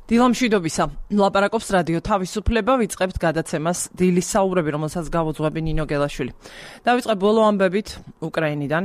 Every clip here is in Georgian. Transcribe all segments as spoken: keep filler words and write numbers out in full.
დილამშვიდობისა. ლაპარაკობს რადიო თავისუფლება, ვიწყებთ გადაცემას დილის საუბრები, რომელსაც გავუძღვები ნინო გელაშვილი. დავიწყებ ბოლო ამბებით უკრაინიდან.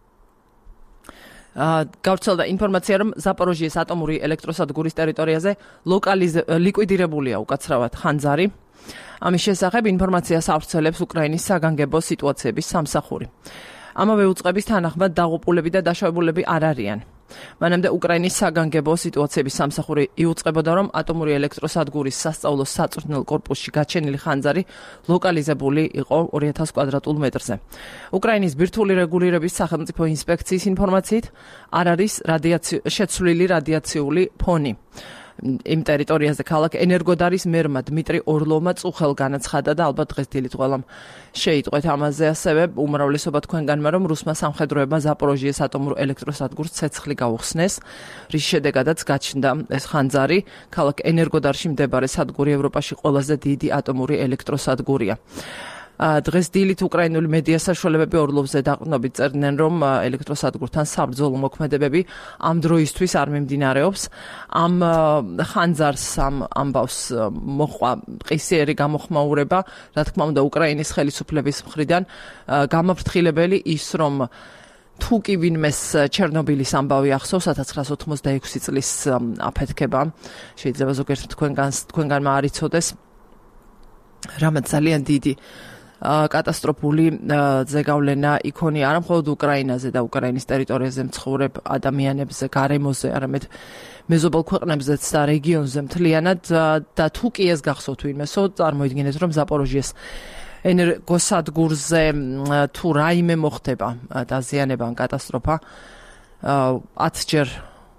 გავრცელდა ინფორმაცია, რომ ზაპოროჟიეს ატომური ელექტროსადგურის ტერიტორიაზე ლიკვიდირებულია უკაცრავად ხანძარი. ამის შესახებ ინფორმაციას ავრცელებს უკრაინის საგანგებო სიტუაციების სამსახური. ამავე უწყების თანახმად დაღუპულები და დაშავებულები არ არიან. მანამდე უკრაინის საგანგებო სიტუაციების სამსახური იუწყებოდა, რომ ატომური ელექტროსადგურის სასწავლო საწვრთნელ კორპუსში გაჩენილი ხანძარი ლოკალიზებული იყო ორი ათას კვადრატულ მეტრზე. უკრაინის ბირთვული რეგულირების სახელმწიფო ინსპექციის ინფორმაციით არ არის შეცვლილი რადიაციული ფონი. იმ ტერიტორიაზე ქალაქ ენერგოდარის მერმა დმიტრი ორლოვმა წუხელ განაცხადა და ალბათ დღეს დილით ყველამ შეიტყვეთ ამაზე. ასევე უმრავლესობა თქვენგანმა, რომ რუსმა სამხედროებმა ზაპოროჟიეს ატომურ ელექტროსადგურს ცეცხლი გაუხსნეს, რის შედეგადაც გაჩნდა ეს ხანძარი. ქალაქ ენერგოდარში მდებარე სადგური ევროპაში ყველაზე დიდი ატომური ელექტროსადგურია. დღეს დილით უკრაინული მედია საშუალებები ორლოვზე დაყრდნობით წერდნენ, რომ ელექტროსადგურთან საბრძოლო მოქმედებები ამ დროისთვის არ მიმდინარეობს. ამ ხანძარს ამ ამბავს მოჰყვა ყისიერი გამოხმაურება, რა თქმა უნდა, უკრაინის ხელისუფლების მხრიდან გამაფრთხილებელი ის, რომ თუ კი ვინმეს ჩერნობილის ამბავი ახსოვს ათასცხრაას ოთხმოცდაექვსი წლის აფეთქება, შეიძლება ზოგიერთ თქვენგანს თქვენგანმა არ იცოდეს, რამაც ძალიან დიდი კატასტროფული ზეგავლენა იქონია არა მხოლოდ უკრაინაზე და უკრაინის ტერიტორიაზე მცხოვრებ ადამიანებზე, გარემოზე, არამედ მეზობელ ქვეყნებზეც და რეგიონზე მთლიანად. და თუ კი ეს გახსოვთ ვინმესო, წარმოიდგინეთ, რომ ზაპოროჟიეს ენერგოსადგურზე თუ რაიმე მოხდება დაზიანება ან კატასტროფა, ათჯერ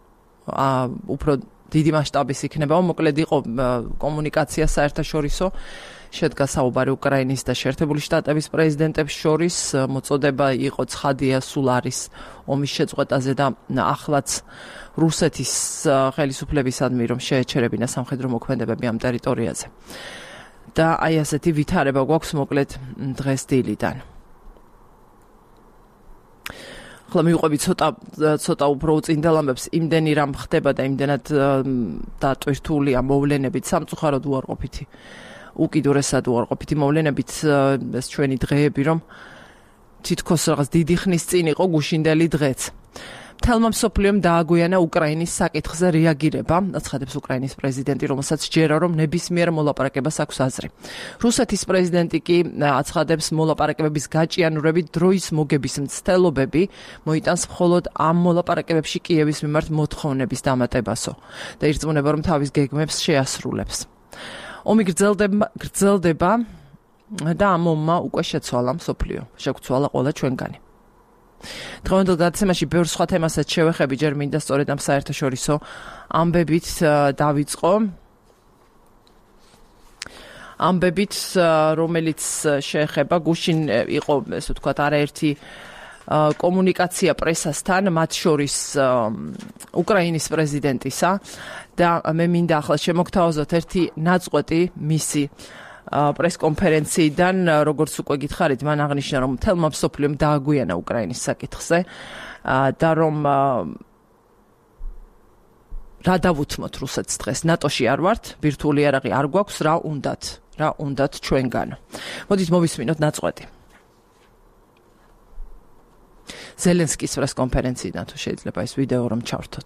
უფრო დიდი მასშტაბის იქნება. მოკლედ იყო კომუნიკაცია საერთაშორისო, შედგა საუბარი უკრაინის და შეერთებული შტატების პრეზიდენტებს შორის. მოწოდება იყო ცხადია, სულ არის ომის შეწყვეტაზე და ახლაც რუსეთის ხელისუფლებისადმი, რომ შეეჩერებინა სამხედრო მოქმედებები ამ ტერიტორიაზე. და აი ასეთი ვითარება გვაქვს მოკლედ დღეს დილიდან. ხოლო მივყვები ცოტა ცოტა უფრო უწინდელ ამბებს, იმდენი რამ ხდება და იმდენად დატვირთულია მოვლენებით, სამწუხაროდ უარყოფითი, უკიდურესად უარყოფითი მოვლენებით ეს ჩვენი დღეები, რომ თითქოს რაღაც დიდი ხნის წინ იყო გუშინდელი დღეც. მთელმა მსოფლიომ დააგვიანა უკრაინის საკითხზე რეაგირება, აცხადებს უკრაინის პრეზიდენტი, რომელსაც ჯერა, რომ ნებისმიერ მოლაპარაკებას აქვს აზრი. რუსეთის პრეზიდენტი კი აცხადებს, მოლაპარაკებების გაჭიანურებით დროის მოგების მცდელობები მოიტანს მხოლოდ ამ მოლაპარაკებებში კიევის მიმართ მოთხოვნების დამატებასო და ირწმუნება, რომ თავის გეგმებს შეასრულებს. ომი გრძელდება, გრძელდება და ამ ომმა უკვე შეცვალა მსოფლიო, შეგვცვალა ყველა ჩვენგანი. დღევანდელ გადაცემაში ბევრ სხვა თემასაც შევეხები, ჯერ მინდა სწორედ ამ საერთაშორისო ამბებით დავიწყო. ამბებით, რომელიც შეეხება გუშინ იყო, ესე ვთქვათ, არაერთი კომუნიკაცია პრესასთან, მათ შორის უკრაინის პრეზიდენტისა და მე მინდა ახლა შემოგთავაზოთ ერთი ნაწყვეტი მისი პრესკონფერენციიდან, როგორც უკვე გითხარით, მან აღნიშნა, რომ მთელმა მსოფლიომ დააგვიანა უკრაინის საკითხზე და რომ რა დავუთმოთ რუსეთს დღეს, ნატოში არ ვართ, ბირთვული იარაღი არ გვაქვს, რა უნდათ, რა უნდათ ჩვენგან. მოდით მოვისმინოთ ნაწყვეტი. ზელენსკის პრესკონფერენციიდან, თუ შეიძლება ეს ვიდეო რომ ჩავრთოთ.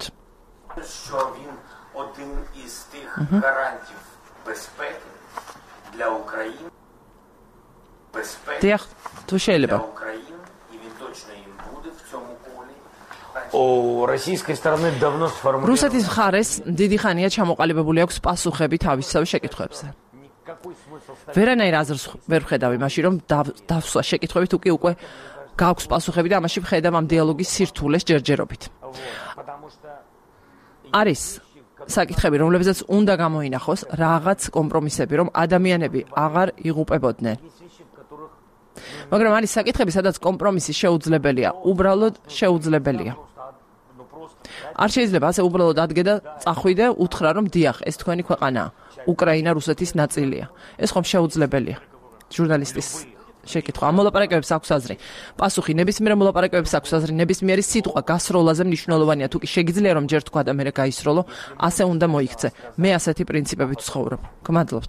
для Украины безпеки Дях, то შეიძლება. для Украины и він точно їм буде в цьому полі. У російської сторони давно сформулировано. რუსეთის მხარეს დიდი ხანია ჩამოყალიბებული აქვს პასუხები თავისსავე შეკითხვებზე. ვერანაირ აზრს ვერ ვხედავ იმაში, რომ დავსვა შეკითხვები თუ კი უკვე გაქვს პასუხები და ამაში ვხედავ ამ დიალოგის სირთულეს ჯერჯერობით. არის საკითხები, რომლებზეც უნდა გამოინახოს რაღაც კომპრომისები, რომ ადამიანები აღარ იღუპებოდნენ. მაგრამ არის საკითხები, სადაც კომპრომისი შეუძლებელია, უბრალოდ შეუძლებელია. არ შეიძლება ასე უბრალოდ ადგე და წახვიდე, უთხრა, რომ დიახ, ეს თქვენი ქვეყანაა. უკრაინა რუსეთის ნაწილია. ეს ხომ შეუძლებელია. ჟურნალისტის შეკითხვა. ამ მოლაპარაკებებს აქვს აზრი. პასუხი ნებისმიერ მოლაპარაკებებს აქვს აზრი, ნებისმიერი სიტყვა გასროლაზე მნიშვნელოვანია, თუ კი შეგიძლია რომ ჯერ თქვა და მერე გაისროლო, ასე უნდა მოიქცე. მე ასეთი პრინციპებით ვცხოვრობ. გმადლობთ.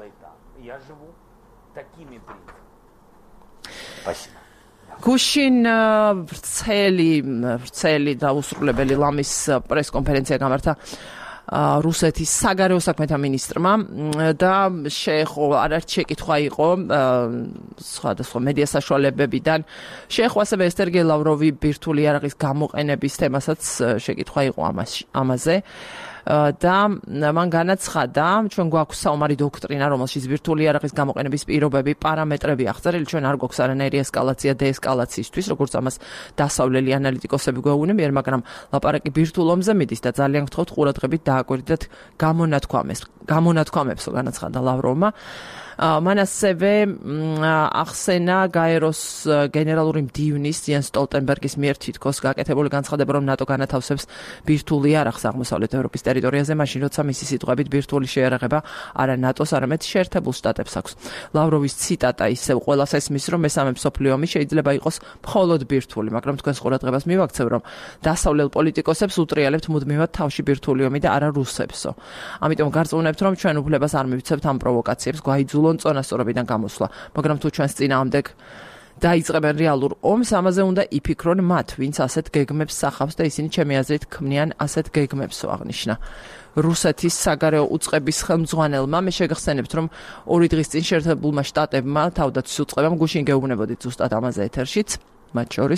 გუშინ ვრცელი ვრცელი დაუსრულებელი ლამის პრესკონფერენცია გამართა რუსეთის საგარეო საქმეთა მინისტრმა და შეეხო არაერთი შეკითხვა იყო სხვადასხვა მედია საშუალებებიდან. შეეხო ასევე სერგეი ლავროვი ბირთვული იარაღის გამოყენების თემასაც შეკითხვა იყო ამაზე. და მან განაცხადა, ჩვენ გვაქვს საომარი დოქტრინა, რომელშიც ბირთვული იარაღის გამოყენების პირობები, პარამეტრები აღწერილი, ჩვენ არ გვაქვს არანაირი ესკალაცია დეესკალაციისთვის, როგორც ამას დასავლელი ანალიტიკოსები გვეუბნებიან, მაგრამ ლაპარაკი ბირთვულ ომზე მიდის და ძალიან გთხოვთ ყურადღებით დააკვირდეთ გამონათქვამებს. გამონათქვამებსო განაცხადა ლავროვმა. მან ასევე ახსენა გაეროს გენერალური მდივნის იენს სტოლტენბერგის მიერ თითქოს გაკეთებული განცხადება, რომ ნატო განათავსებს ბირთვული იარაღს აღმოსავლეთ ევროპის ტერიტორიაზე, მაშინ როცა მისი სიტყვებით ბირთვული შეიარაღება არა ნატოს, არამედ შეერთებულ შტატებს აქვს. ლავროვის ციტატა ისევ ყველას ესმის, რომ მესამე მსოფლიო ომი შეიძლება იყოს მხოლოდ ბირთვული, მაგრამ თქვენს ყურადღებას მივაქცევ, რომ დასავლელ პოლიტიკოსებს უტრიალებთ მუდმივად თავში ბირთვული ომი და არა რუსებსო. ამიტომ გარწმუნებთ, რომ ჩვენ უფლებას არ მივცემთ ამ პროვოკაციებს, გვაიძულონ წონასწორობიდან გამოსვლა, მაგრამ თუ ჩვენს წინააღმდეგ დაიწყებენ რეალურ ომს, ამაზე უნდა იფიქრონ მათ, ვინც ასეთ გეგმებს სახავს და ისინი ჩემი აზრით ქმნიან ასეთ გეგმებსო, აღნიშნა რუსეთის საგარეო უწყების ხელმძღვანელმა. მე შეგახსენებთ, რომ ორი დღის წინ შეერთებულმა შტატებმა თავდაცვის უწყებამ გუშინ გეუბნებოდით ზუსტად ამაზე ეთერშიც, მათ შორის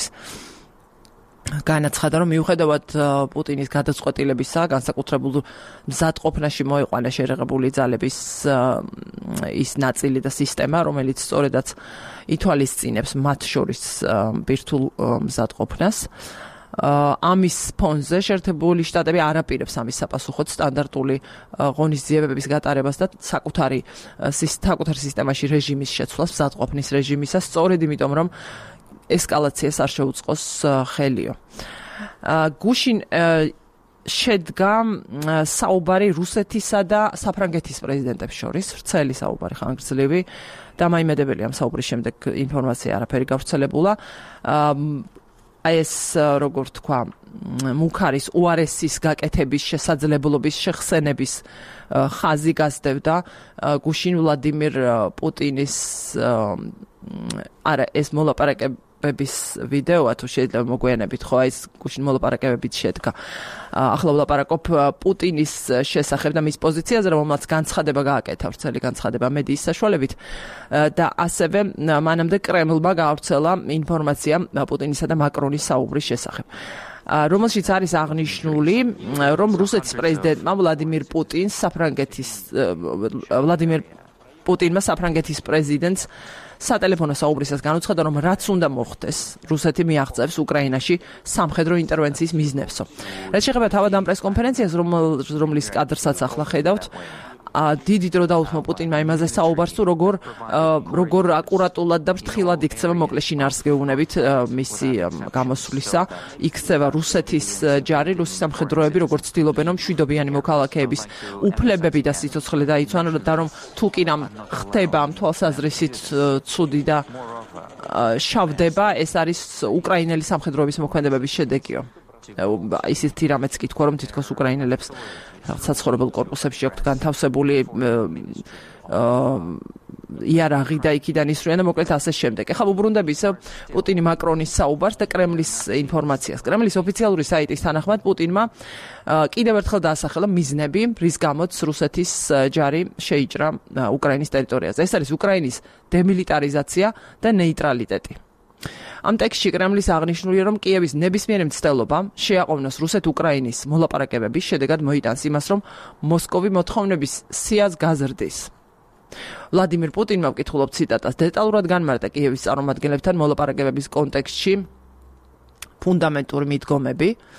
განაცხადა, რომ მიუხედავად პუტინის გადაწყვეტილებისა, განსაკუთრებულ მზადყოფნაში მოიყვანა შეერაღებული ძალების ის ნაწილი და სისტემა, რომელიც სწორედაც ითვალისწინებს მათ შორის ბირთვულ მზადყოფნას. ამის ფონზე შეერთებული შტატები არ აპირებს ამის საპასუხოდ სტანდარტული ღონისძიებების გატარებას და საკუთარი საკუთარ სისტემაში რეჟიმის შეცვლას, მზადყოფნის რეჟიმისა, სწორედ იმიტომ, რომ ესკალაციას არ შეუწყოს ხელიო. გუშინ შედგა საუბარი რუსეთისა და საფრანგეთის პრეზიდენტებს შორის, ვრცელი საუბარი, ხანგრძლივი და მაიმედებელია ამ საუბრის შემდეგ ინფორმაცია არაფერი გავრცელებულა. აი ეს როგორ თქვა, მუქარის უარესის გაკეთების შესაძლებლობის შეხსენების ხაზი გასდევდა გუშინ ვლადიმირ პუტინის არა ეს მოლაპარაკებების ვიდეოა თუ შეიძლება მოგვიანებით ხო აი ეს გუშინ მოლაპარაკებებით შედგა. ახლა ვლაპარაკობ პუტინის შესახებ და მის პოზიციაზე, რომელმაც განცხადება გააკეთა, ვრცელი განცხადება მედიის საშუალებით და ასევე მანამდე კრემლმა გაავრცელა ინფორმაცია პუტინისა და მაკრონის საუბრის შესახებ, რომელშიც არის აღნიშნული, რომ რუსეთის პრეზიდენტმა ვლადიმირ პუტინს საფრანგეთის ვლადიმირ პუტინმა საფრანგეთის პრეზიდენტს სატელეფონო საუბრისას განუცხადა, რომ რაც უნდა მოხდეს, რუსეთი მიაღწევს უკრაინაში სამხედრო ინტერვენციის მიზნებსო. რაც შეეხება თავად ამ პრესკონფერენციას, რომლის კადრსაც ახლა ხედავთ, დიდი დრო დაუთმო პუტინმა იმაზე საუბარს, თუ როგორ როგორ აკურატულად და ფრთხილად იქცევა, მოკლედ შინაარს გეუბნებით მისი გამოსვლისა, იქცევა რუსეთის ჯარი, რუსის სამხედროები, როგორც ცდილობენ, რომ მშვიდობიანი მოქალაქეების უფლებები და სიცოცხლე დაიცვან და რომ თუ კი რამ ხდება ამ თვალსაზრისით ცუდი და შავდება, ეს არის უკრაინელი სამხედროების მოქმედებების შედეგიო. ისეთი რამეც კი თქვა, რომ თითქოს უკრაინელებს საცხოვრებელ კორპუსებში აქვთ განთავსებული იარაღი და იქიდან ისვრიან და მოკლედ ასე შემდეგ. ეხლა ვუბრუნდები ისევ პუტინი მაკრონის საუბარს და კრემლის ინფორმაციას. კრემლის ოფიციალური საიტის თანახმად პუტინმა კიდევ ერთხელ დაასახელა მიზნები, რის გამოც რუსეთის ჯარი შეიჭრა უკრაინის ტერიტორიაზე. ეს არის უკრაინის დემილიტარიზაცია და ნეიტრალიტეტი. ამ ტექსტში კრემლის აღნიშნულია, რომ კიევის ნებისმიერი მცდელობა შეაყოვნოს რუსეთ-უკრაინის მოლაპარაკებების შედეგად მოიტანს იმას, რომ მოსკოვი მოთხოვნების სიას გაზრდის. ვლადიმირ პუტინმა ვკითხულობ ციტატას, დეტალურად განმარტა კიევის წარმომადგენლებთან მოლაპარაკებების კონტექსტში ფუნდამენტური მიდგომები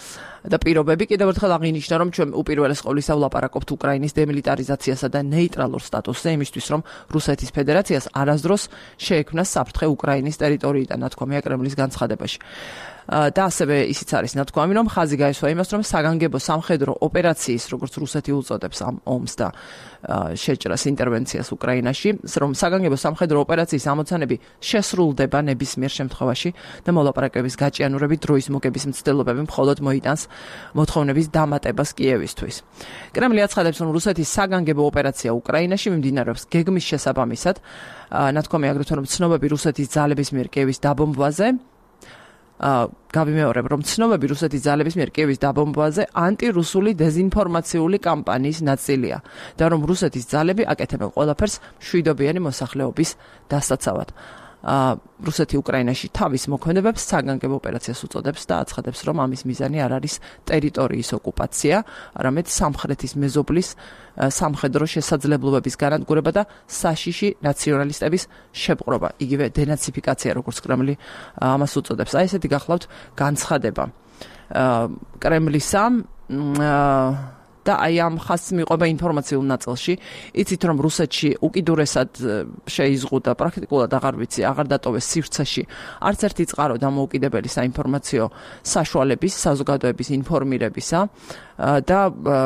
და პირობები კიდევ ერთხელ აღინიშნა, რომ ჩვენ უპირველეს ყოვლისა ვლაპარაკობთ უკრაინის დემილიტარიზაციასა და ნეიტრალურ სტატუსზე, იმისთვის, რომ რუსეთის ფედერაციას არასდროს შეექმნა საფრთხე უკრაინის ტერიტორიიდან, ნათქვამია კრემლის განცხადებაში. და ასევე ისიც არის ნათქვამი, რომ ხაზი გაესვა იმას, რომ საგანგებო სამხედრო ოპერაციის, როგორც რუსეთი უწოდებს ამ ომს და შეჭრას ინტერვენციას უკრაინაში, რომ საგანგებო სამხედრო ოპერაციის ამოცანები შესრულდება ნებისმიერ შემთხვევაში და მოლაპარაკებების გაჭიანურებით დროის მოგების მცდელობები მხოლოდ მოიტანს მოთხოვნების დამატებას კიევისთვის. კრემლი აცხადებს, რომ რუსეთის საგანგებო ოპერაცია უკრაინაში მიმდინარეობს გეგმის შესაბამისად, ნათქვამი აგრეთვე, რომ ცნობები რუსეთის ძალების მიერ კიევის დაბომბვაზე გავიმეორებ, რომ ცნობები რუსეთის ძალების მიერ კიევის დაბომბვაზე ანტირუსული დეზინფორმაციული კამპანიის ნაწილია და რომ რუსეთის ძალები აკეთებენ ყველაფერს მშვიდობიანი მოსახლეობის დასაცავად. რუსეთი უკრაინაში თავის მოქმედებებს საგანგებო ოპერაციას უწოდებს და აცხადებს, რომ ამის მიზანი არ არის ტერიტორიის ოკუპაცია, არამედ სამხრეთის მეზობლის სამხედრო შესაძლებლობების განადგურება და საშიში ნაციონალისტების შეპყრობა, იგივე დენაციფიკაცია, როგორც კრემლი ამას უწოდებს. აი ესეთი გახლავთ განცხადება კრემლისა და აი ამ ხაზს მიყვება ინფორმაციულ ნაწილში. იცით, რომ რუსეთში უკიდურესად შეიზღუდა, პრაქტიკულად აღარ ვიცი, აღარ დატოვეს სივრცეში არც ერთი წყარო დამოუკიდებელი საინფორმაციო საშუალების, საზოგადოების ინფორმირებისა და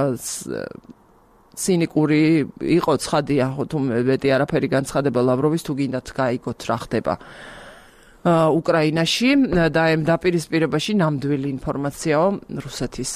ცინიკური იყო ცხადია, თუ მეტი არაფერი განცხადება ლავროვის, თუ გინდათ გაიგოთ რა ხდება უკრაინაში და ამ დაპირისპირებაში ნამდვილი ინფორმაციაო რუსეთის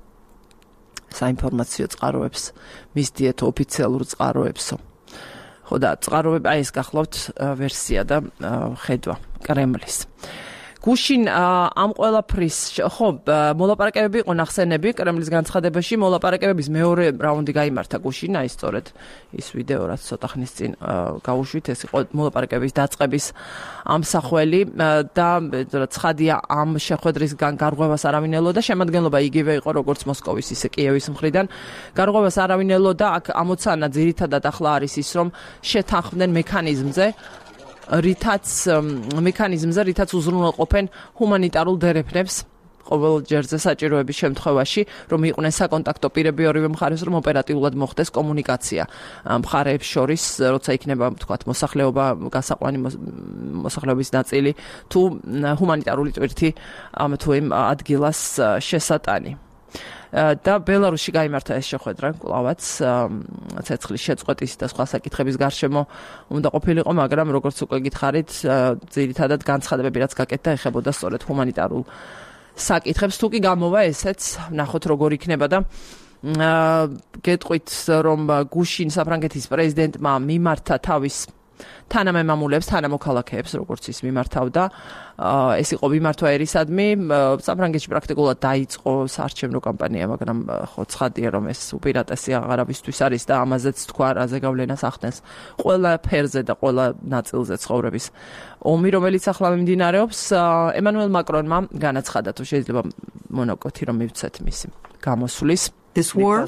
საინფორმაციო წყაროებს მისდიეთ ოფიციალურ წყაროებსო. ხო და წყაროები, აი ეს გახლავთ ვერსია და ხედვა კრემლის. გუშინ ამ ყველაფრის ხო მოლაპარაკებები იყო ნახსენები კრემლის განცხადებაში, მოლაპარაკებების მეორე რაუნდი გაიმართა გუშინ, აი სწორედ ის ვიდეო რაც ცოტა ხნის წინ გავუშვით, ეს იყო მოლაპარაკებების დაწყების ამსახველი და ცხადია ამ შეხვედრისგან გარღვევას არავინ ელოდა, შემადგენლობა იგივე იყო როგორც მოსკოვის ისე კიევის მხრიდან. გარღვევას არავინ ელოდა, აქ ამოცანა ძირითადად ახლა არის ის, რომ შეთანხმდნენ მექანიზმზე რითაც მექანიზმზე, რითაც უზრუნველყოფენ ჰუმანიტარულ დერეფნებს ყოველ ჯერზე საჭიროების შემთხვევაში, რომ იყვნენ საკონტაქტო პირები ორივე მხარეს, რომ ოპერატიულად მოხდეს კომუნიკაცია მხარეებს შორის, როცა იქნება, თქვათ, მოსახლეობა, გასაყვანი მოსახლეობის ნაწილი, თუ ჰუმანიტარული ტვირთი ამ თუ იმ ადგილას შესატანი. და ბელარუსში გაიმართა ეს შეხვედრა კლავაც ცეცხლის შეწყვეტის და სხვა საკითხების გარშემო უნდა ყოფილიყო, მაგრამ როგორც უკვე გითხარით, ძირითადად განცხადებები რაც გაკეთდა ეხებოდა სწორედ ჰუმანიტარულ საკითხებს. თუ კი გამოვა ესეც, ნახოთ როგორ იქნება და გეტყვით, რომ გუშინ საფრანგეთის პრეზიდენტმა მიმართა თავის თანამემამულებს, თანამოქალაქეებს, როგორც ის მიმართავდა. ეს იყო მიმართვა ერისადმი. საფრანგეთში პრაქტიკულად დაიწყო საარჩევნო კამპანია, მაგრამ ხო ცხადია, რომ ეს უპირატესი აღარავისთვის არის და ამაზეც თქვა, რაზე გავლენას ახდენს ყველა ფერზე და ყველა ნაწილზე ცხოვრების ომი, რომელიც ახლა მიმდინარეობს. ემანუელ მაკრონმა განაცხადა, თუ შეიძლება მონაკვეთი რომ მივცეთ მისი გამოსვლის. This war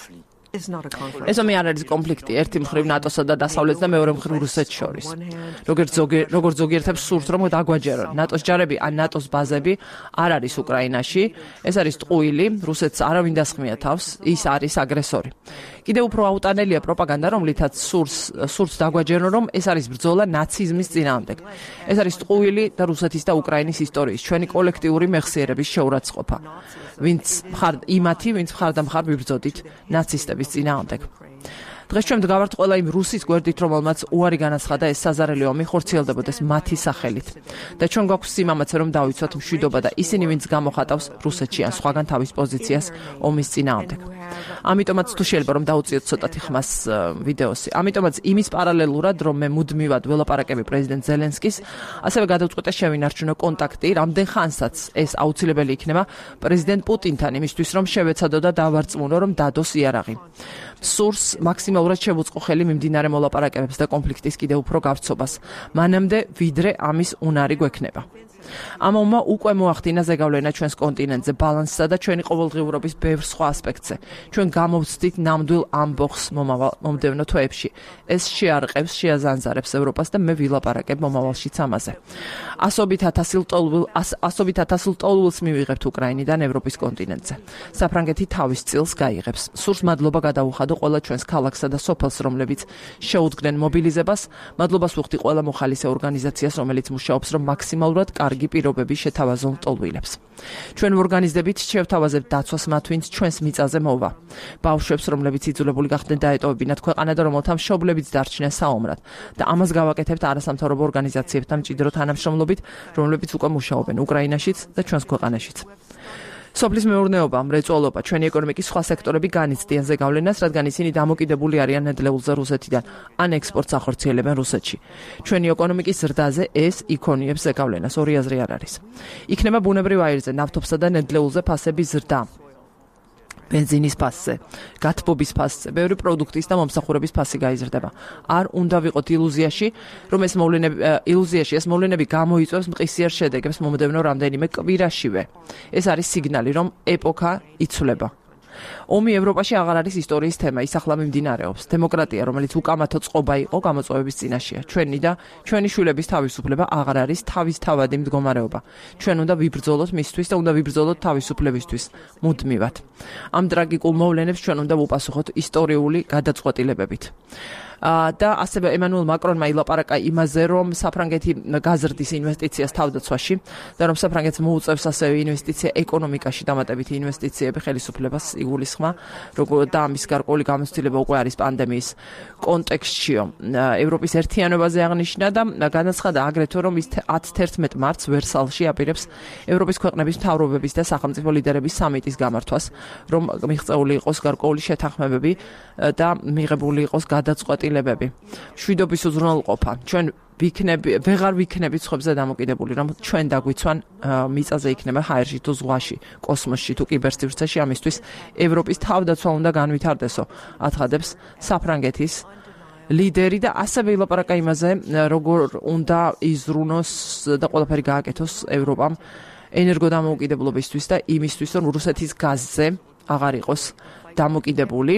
ეს ომი არ არის კონფლიქტი ერთი მხრივ ნატოსა და დასავლეთს და მეორე მხრივ რუსეთს შორის. როგორც როგორც ზოგიერთებს სურთ რომ დაგვაჯერონ. ნატოს ჯარები ან ნატოს ბაზები არ არის უკრაინაში. ეს არის ტყუილი, რუსეთს არავინ დასხმია თავს, ის არის აგრესორი. კიდევ უფრო აუტანელია პროპაგანდა, რომლითაც სურს სურს დაგვაჯერონ, რომ ეს არის ბრძოლა ნაციზმის წინააღმდეგ. ეს არის ტყუილი და რუსეთის და უკრაინის ისტორიის, ჩვენი კოლექტიური მეხსიერების შეურაცხყოფა. ვინც მხარ იმათი, ვინც მხარ და მხარ ვიბრძოდით ნაცისტების წინააღმდეგ. დღეს ჩვენ ვდგავართ ყველა იმ რუსის გვერდით, რომელმაც უარი განაცხადა ეს საზარელი ომი ხორციელდებოდეს მათი სახელით. და ჩვენ გვაქვს სიმამაცე, რომ დავიცვათ მშვიდობა და ისინი, ვინც გამოხატავს რუსეთში ან სხვაგან თავის პოზიციას ომის წინააღმდეგ. ამიტომაც თუ შეიძლება რომ დაუწიოთ ცოტათი ხმას ვიდეოსი. ამიტომაც იმის პარალელურად, რომ მე მუდმივად ველაპარაკები პრეზიდენტ ზელენსკის, ასევე გადავწყვიტე შევინარჩუნო კონტაქტი, რამდენ ხანსაც ეს აუცილებელი იქნება პრეზიდენტ პუტინთან, იმისთვის რომ შევეცადო და დავარწმუნო, რომ დადოს იარაღი. სურს მაქსიმალურად შევუწყო ხელი მიმდინარე მოლაპარაკებებს და კონფლიქტის კიდევ უფრო გავრცობას, მანამდე ვიდრე ამის უნარი გვექნება. ამ ომმა უკვე მოახდინა ზეგავლენა ჩვენს კონტინენტზე, ბალანსსა და ჩვენი ყოველდღიურობის ბევრ სხვა ასპექტზე. ჩვენ გამოვცდით ნამდვილ ამბოხს მომდევნო თვეებში. ეს შეარყევს, შეაზანზარებს ევროპას და მე ვილაპარაკებ მომავალშიც ამაზე. ასობით ათასილ ტოლვილ ასობით ათასილ ტოლვილს მივიღებთ უკრაინიდან ევროპის კონტინენტზე. საფრანგეთი თავის წილს გაიღებს. სურს მადლობა გადაუხადო ყველა ჩვენს ქალაქსა და სოფელს, რომლებიც შეუდგნენ მობილიზებას. მადლობას ვუხდი ყველა მოხალისე ორგანიზაციას, რომელიც მუშაობს, რომ მაქსიმალურად კარგი პირობები შეთავაზონ ტოლვილებს. ჩვენ ორგანიზებით შევთავაზებთ დაცვას მათ, ვინც ჩვენს მიწაზე მოვა. ბავშვებს, რომლებიც იძულებული გახდნენ დაეტოვებინათ ქვეყანა და რომელთა მშობლებიც დარჩნენ საომრად. და ამას გავაკეთებთ არასამთავრობო ორგანიზაციებთან მჭიდრო თანამშრომლობით, რომლებიც უკვე მუშაობენ უკრაინაშიც და ჩვენს ქვეყანაშიც. სოფლის მეურნეობა, მრეწველობა, ჩვენი ეკონომიკის სხვა სექტორები განიცდიან ზეგავლენას, რადგან ისინი დამოკიდებული არიან ნედლეულზე რუსეთიდან, ან ექსპორტს ახორციელებენ რუსეთში. ჩვენი ეკონომიკის ზრდაზე ეს იქონიებს ზეგავლენას, ორი აზრი არ არის. იქნება ბუნებრივ აირზე, ნავთობსა და ნედლეულზე ფასების ზრდა. ბენზინის ფასზე, გათბობის ფასზე, ბევრი პროდუქტის და მომსახურების ფასი გაიზრდება. არ უნდა ვიყოთ ილუზიაში, რომ ეს მოვლენები ილუზიაში ეს მოვლენები გამოიწვევს მყისიერ შედეგებს მომდევნო რამდენიმე კვირაშივე. ეს არის სიგნალი, რომ ეპოქა იცვლება. ომი ევროპაში აღარ არის ისტორიის თემა, ის ახლა მიმდინარეობს. დემოკრატია, რომელიც უკამათო წყობა იყო, გამოწვევების წინაშეა. ჩვენი და ჩვენი შვილების თავისუფლება აღარ არის თავისთავადი მდგომარეობა. ჩვენ უნდა ვიბრძოლოთ მისთვის და უნდა ვიბრძოლოთ თავისუფლებისთვის მუდმივად. ამ ტრაგიკულ მოვლენებს ჩვენ უნდა ვუპასუხოთ ისტორიული გადაწყვეტილებებით. და ასევე ემანუელ მაკრონმა ილაპარაკა იმაზე, რომ საფრანგეთი გაზრდის ინვესტიციას თავდაცვაში და რომ საფრანგეთს მოუწევს ასევე ინვესტიცია ეკონომიკაში, დამატებითი ინვესტიციები ხელისუფლებას იგულისხმა, როგორ და ამის გარკვეული გამოცდილება უკვე არის პანდემიის კონტექსტშიო. ევროპის ერთიანობაზე აღნიშნა და განაცხადა აგრეთვე, რომ ის ათი მარტს ვერსალში აპირებს ევროპის ქვეყნების მთავრობების და სახელმწიფო ლიდერების სამიტის გამართვას, რომ მიღწეული იყოს გარკვეული შეთანხმებები და მიღებული იყოს გადაწყვეტილება. შვიდობის უზრუნველყოფა. ჩვენ ვიქნები, ვეღარ ვიქნებით სხვებზე დამოკიდებული, რომ ჩვენ დაგვიცვან მიწაზე იქნება ჰაერში თუ ზღვაში, კოსმოსში თუ კიბერსივრცეში, ამისთვის ევროპის თავდაცვა უნდა განვითარდესო, აცხადებს საფრანგეთის ლიდერი და ასევე ილაპარაკა იმაზე, როგორ უნდა იზრუნოს და ყველაფერი გააკეთოს ევროპამ ენერგოდამოუკიდებლობისთვის და იმისთვის, რომ რუსეთის გაზზე აღარ იყოს დამოკიდებული.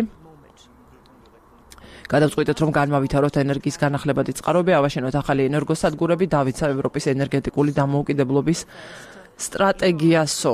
გადავწყვიტეთ, რომ განმავითაროთ ენერგიის განახლებადი წყაროები, ავაშენოთ ახალი ენერგოსადგურები, დავიცა ევროპის ენერგეტიკული დამოუკიდებლობის სტრატეგიასო.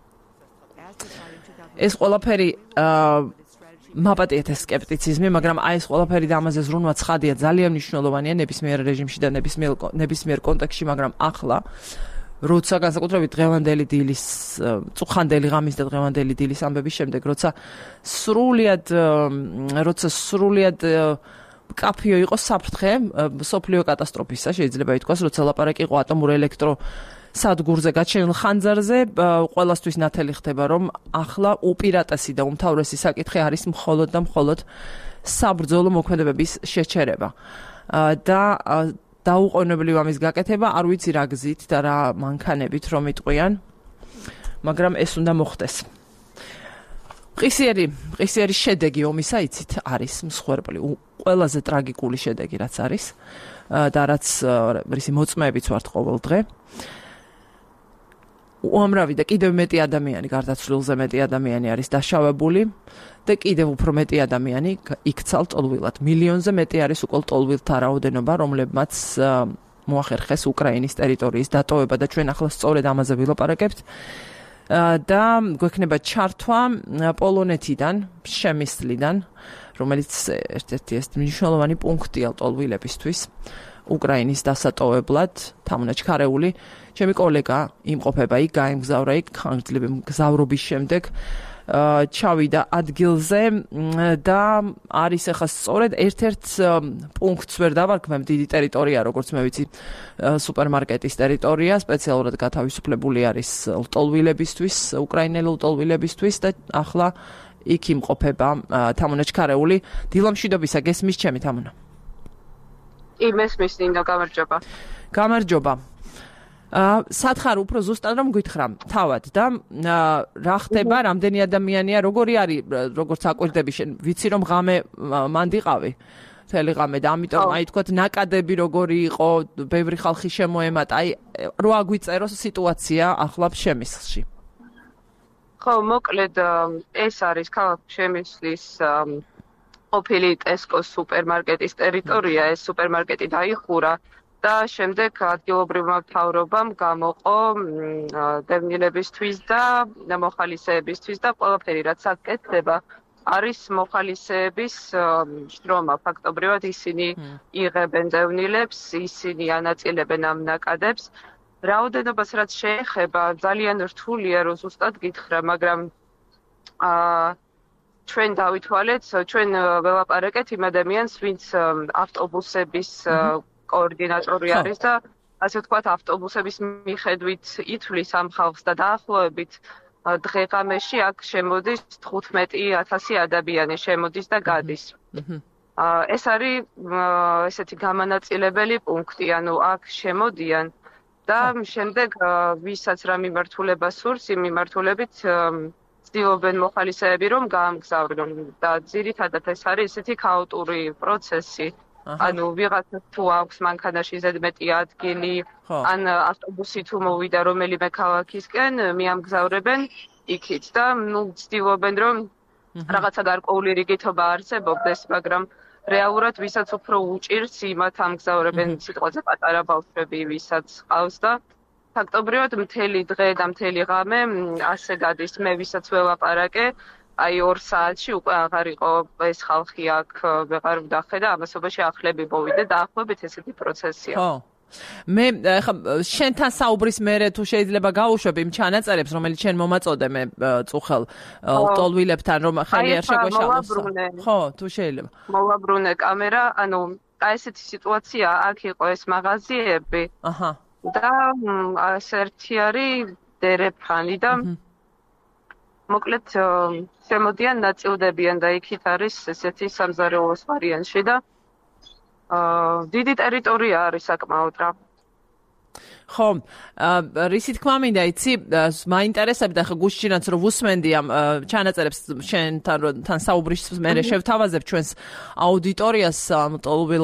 ეს ყველაფერი მაპატიეთ ეს სკეპტიციზმი, მაგრამ აი ეს ყველაფერი და ამაზე ზრუნვა ცხადია, ძალიან მნიშვნელოვანია ნებისმიერ რეჟიმში და ნებისმიერ ნებისმიერ კონტექსტში, მაგრამ ახლა როცა განსაკუთრებით დღევანდელი დილის, წუხანდელი ღამის და დღევანდელი დილის ამბების შემდეგ, როცა სრულიად როცა სრულიად კაფიო იყო საფრთხე სოფლიო კატასტროფისა, შეიძლება ითქვას, როცა ლაპარაკი იყო ატომურ ელექტრო სადგურზე გაჩენილ ხანძარზე, ყველასთვის ნათელი ხდება, რომ ახლა უპირატესი და უმთავრესი საკითხი არის მხოლოდ და მხოლოდ საბრძოლო მოქმედებების შეჩერება. და დაუყოვნებლივ ამის გაკეთება, არ ვიცი რა გზით და რა მანქანებით რომ იტყვიან, მაგრამ ეს უნდა მოხდეს. ყისიერი, ყისიერი შედეგი ომისა იცით არის მსხვერპლი, ყველაზე ტრაგიკული შედეგი რაც არის და რაც რისი მოწმეებიც ვართ ყოველ დღე. უამრავი და კიდევ მეტი ადამიანი, გარდაცვლილზე მეტი ადამიანი არის დაშავებული და კიდევ უფრო მეტი ადამიანი იქცა ლტოლვილად. მილიონზე მეტი არის უკვე ლტოლვილთა რაოდენობა, რომლებმაც მოახერხეს უკრაინის ტერიტორიის დატოვება და ჩვენ ახლა სწორედ ამაზე ვილაპარაკებთ. და გვექნება ჩართვა პოლონეთიდან, შემისლიდან, რომელიც ერთ-ერთი ეს მნიშვნელოვანი პუნქტია ლტოლვილებისთვის. უკრაინის დასატოვებლად, თამუნაჩქარეული, ჩემი კოლეგა იმყოფება იქ, გაემგზავრა იქ ხანგრძლივი მგზავრობის შემდეგ, ჩავიდა ადგილზე და არის ახლა სწორედ ერთ-ერთ პუნქტს ვერ დავარქმევ, დიდი ტერიტორია, როგორც მე ვიცი, სუპერმარკეტის ტერიტორია, სპეციალურად გათავისუფლებული არის ლტოლვილებისთვის, უკრაინელი ლტოლვილებისთვის და ახლა იქ იმყოფება თამუნაჩქარეული. დილამშვიდობისა, გესმის ჩემი თამუნა? იმესმის ნინო, გამარჯობა. გამარჯობა. სათხარ უფრო ზუსტად რომ გითხრა თავად და რა ხდება, რამდენი ადამიანია, როგორი არის, როგორც აკვირდები შენ, ვიცი რომ ღამე მანდიყავი, მთელი ღამე და ამიტომ აი თქვათ ნაკადები როგორი იყო, ბევრი ხალხი შემოემატა, აი რო აგვიწეროს სიტუაცია ახლა შემისლში. ხო, მოკლედ ეს არის ქალაქ შემისლის ყოფილი ტესკოს სუპერმარკეტის ტერიტორია, ეს სუპერმარკეტი დაიხურა და შემდეგ ადგილობრივმა მთავრობამ გამოყო დევნილებისთვის და მოხალისეებისთვის და ყველაფერი რაც აქ კეთდება არის მოხალისეების შრომა. ფაქტობრივად ისინი იღებენ დევნილებს, ისინი ანაწილებენ ამ ნაკადებს. რაოდენობას რაც შეეხება, ძალიან რთულია რომ ზუსტად გითხრა, მაგრამ აა ჩვენ დავითვალეთ, ჩვენ ველაპარაკეთ იმ ადამიანს, ვინც ავტობუსების კოორდინატორი არის და ასე ვთქვათ, ავტობუსების მიხედვით ითვლის ამ ხალხს და დაახლოებით დღე-ღამეში აქ შემოდის თხუთმეტი ათასი ადამიანი შემოდის და გადის. ეს არის ესეთი გამანაწილებელი პუნქტი, ანუ აქ შემოდიან და შემდეგ ვისაც რა მიმართულება სურს, იმ მიმართულებით ცდილობენ მოხალისეები რომ გაამგზავრონ და ძირითადად ეს არის ესეთი ქაოტური პროცესი. ანუ ვიღაცას თუ აქვს მანქანაში ზედმეტი ადგილი, ან ავტობუსი თუ მოვიდა რომელიმე ქალაქისკენ, მიამგზავრებენ იქით და ნუ ცდილობენ რომ რაღაცა გარკვეული რიგითობა არსებობდეს, მაგრამ რეალურად ვისაც უფრო უჭირს, იმათ ამგზავრებენ სიტყვაზე პატარა ბავშვები, ვისაც ყავს და ფაქტობრივად მთელი დღე და მთელი ღამე ასე გადის. მე ვისაც ველაპარაკე, აი ორ საათში უკვე აღარ იყო ეს ხალხი აქ ვეღარ ვდახე და ამასობაში ახლები მოვიდე და ახლობით ესეთი პროცესია. ხო. მე ხა შენთან საუბრის მერე თუ შეიძლება გავუშვებ იმ ჩანაწერებს, რომელიც შენ მომაწოდე მე წუხელ ლტოლვილებთან, რომ ხელი არ შეგვეშალოს. ხო, თუ შეიძლება. მოვაბრუნე კამერა, ანუ აი ესეთი სიტუაცია აქ იყო ეს მაღაზიები. აჰა. და ეს ერთი არის დერეფანი და მოკლედ შემოდიან ნაწილდებიან და იქით არის ესეთი სამზარეულოს ვარიანტში და აა დიდი ტერიტორია არის საკმაოდ რა. ხო, რისი თქმა მინდა, იცი, მაინტერესებდა ხა გუშინაც რომ ვუსმენდი ამ ჩანაწერებს შენთან თან საუბრის მერე შევთავაზებ ჩვენს აუდიტორიას ლტოლვილ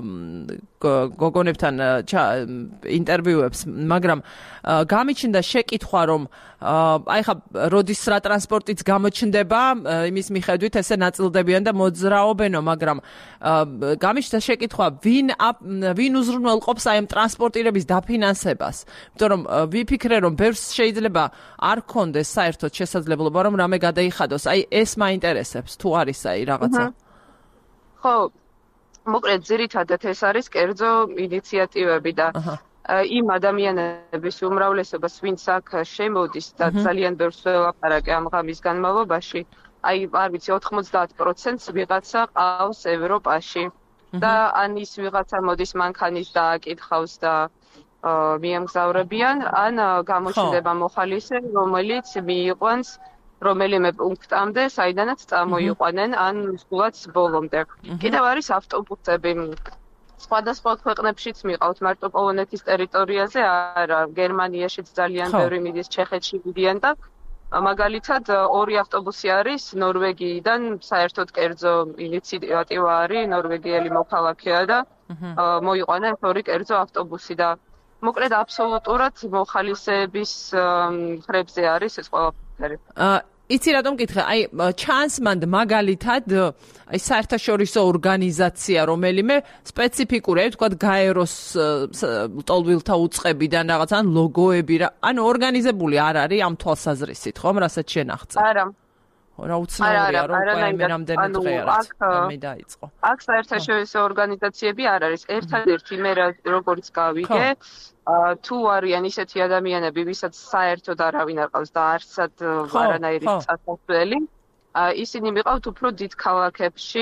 გოგონებთან ინტერვიუებს, მაგრამ გამიჩნდა შეკითხვა რომ აი ხა როდის რა ტრანსპორტიც გამოჩნდება, იმის მიხედვით ესე ნაწილდებიან და მოძრაობენო, მაგრამ გამიჩნდა შეკითხვა ვინ ვინ უზრუნველყოფს აი ამ ტრანსპორტირების დაფინანსებას, იმიტომ რომ ვიფიქრე რომ ბევრს შეიძლება არ ქონდეს საერთოდ შესაძლებლობა რომ რამე გადაიხადოს, აი ეს მაინტერესებს თუ არის აი რაღაცა. ხო, მოკლედ ძირითადად ეს არის კერძო ინიციატივები და იმ ადამიანების უმრავლესობას, ვინც აქ შემოდის და ძალიან ბევრს ველაპარაკე ამ ღამის განმავლობაში, აი არ ვიცი ოთხმოცდაათ პროცენტს ვიღაცა ყავს ევროპაში და ან ის ვიღაცა მოდის მანქანის დააკითხავს და მიემგზავრებიან, ან გამოჩნდება მოხალისე, რომელიც მიიყვანს რომელიმე პუნქტამდე, საიდანაც წამოიყვანენ, ან სულაც ბოლომდე. კიდევ არის ავტობუსები. სხვადასხვა ქვეყნებშიც მიყავთ, მარტო პოლონეთის ტერიტორიაზე არა, გერმანიაშიც ძალიან ბევრი მიდის, ჩეხეთში მიდიან და მაგალითად ორი ავტობუსი არის ნორვეგიიდან, საერთოდ კერძო ინიციატივა არის, ნორვეგიელი მოქალაქეა და მოიყვანენ ორი კერძო ავტობუსი და მოკლედ აბსოლუტურად მოხალისეების ხრებზე არის ეს ყველაფერი. იცი რატომ გითხრა, აი ჩანს მანდ მაგალითად აი საერთაშორისო ორგანიზაცია რომელიმე სპეციფიკური, აი ვთქვათ გაეროს ლტოლვილთა უწყებიდან რაღაც ან ლოგოები რა, ანუ ორგანიზებული არ არის ამ თვალსაზრისით, ხომ, რასაც შენახწე? არა. რა უცნაურია რომ მე რამდენი დღე არის მე დაიწყო. აქ საერთაშორისო ორგანიზაციები არ არის. ერთადერთი მე როგორც გავიგე, თუ არიან ისეთი ადამიანები, ვისაც საერთოდ არავინ არ ყავს და არცად არანაირი წასასვლელი, ისინი მიყავთ უფრო დიდ ქალაქებში,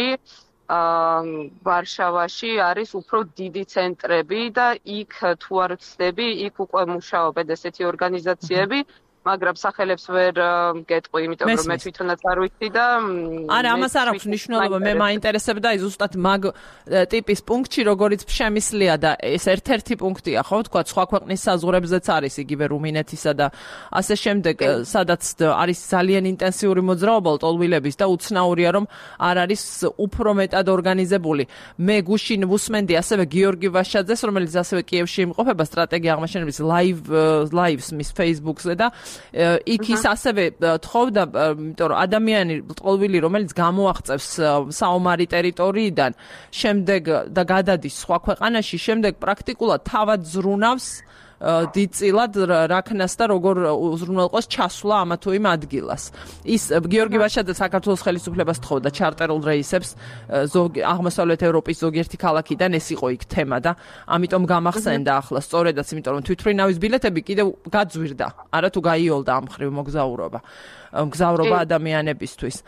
ვარშავაში არის უფრო დიდი ცენტრები და იქ თუ არ ვცდები, იქ უკვე მუშაობენ ესეთი ორგანიზაციები, მაგრამ სახელებს ვერ გეტყვი, იმიტომ რომ მე თვითონაც არ ვიცი და არა, ამას არ აქვს მნიშვნელობა, მე მაინტერესებდა ის ზუსტად მაგ ტიპის პუნქტი, როგორიც შემისლია და ეს ერთ-ერთი პუნქტია, ხო, თქვა, სხვა ქვეყნის საზღვრებზეც არის იგივე რუმინეთისა და ასე შემდეგ, სადაც არის ძალიან ინტენსიური მოძრაობა ლტოლვილების და უცნაურია, რომ არ არის უფრო მეტად ორგანიზებული. მე გუშინ ვუსმენდი ასევე გიორგი ვაშაძეს, რომელიც ასევე კიევში იმყოფება სტრატეგია აღმაშენების live lives მის Facebook-ზე და იქ ის ასევე თხოვდა, იმიტომ რომ ადამიანი ლტოლვილი, რომელიც გამოაღწევს საომარი ტერიტორიიდან, შემდეგ და გადადის სხვა ქვეყანაში, შემდეგ პრაქტიკულად თავად ზრუნავს დიდწილად რაქნას და როგორ უზრუნველყოს ჩასვლა ამა თუ იმ ადგილას. ის გიორგი ვაშაძე საქართველოს ხელისუფლებას თხოვდა ჩარტერულ რეისებს აღმოსავლეთ ევროპის ზოგიერთი ქალაქიდან, ეს იყო იქ თემა და ამიტომ გამახსენდა ახლა სწორედაც, იმიტომ რომ თვითმფრინავის ბილეთები კიდევ გაძვირდა, არა თუ გაიოლდა ამ მხრივ მოგზაურობა. მგზავრობა ადამიანებისთვის.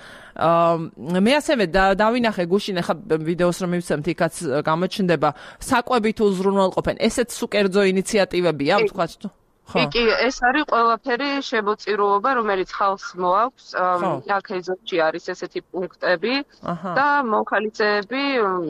მე ასევე დავინახე გუშინ, ახლა ვიდეოს რომ მივცემთ, იქაც გამოჩნდება საკვებით უზრუნველყოფენ. ესეც სუკერძო ინიციატივებია, ვთქვათ თუ? კი, კი, ეს არის ყველაფერი შემოწირულობა, რომელიც ხალხს მოაქვს. აქ ეზოში არის ესეთი პუნქტები და მოხალისეები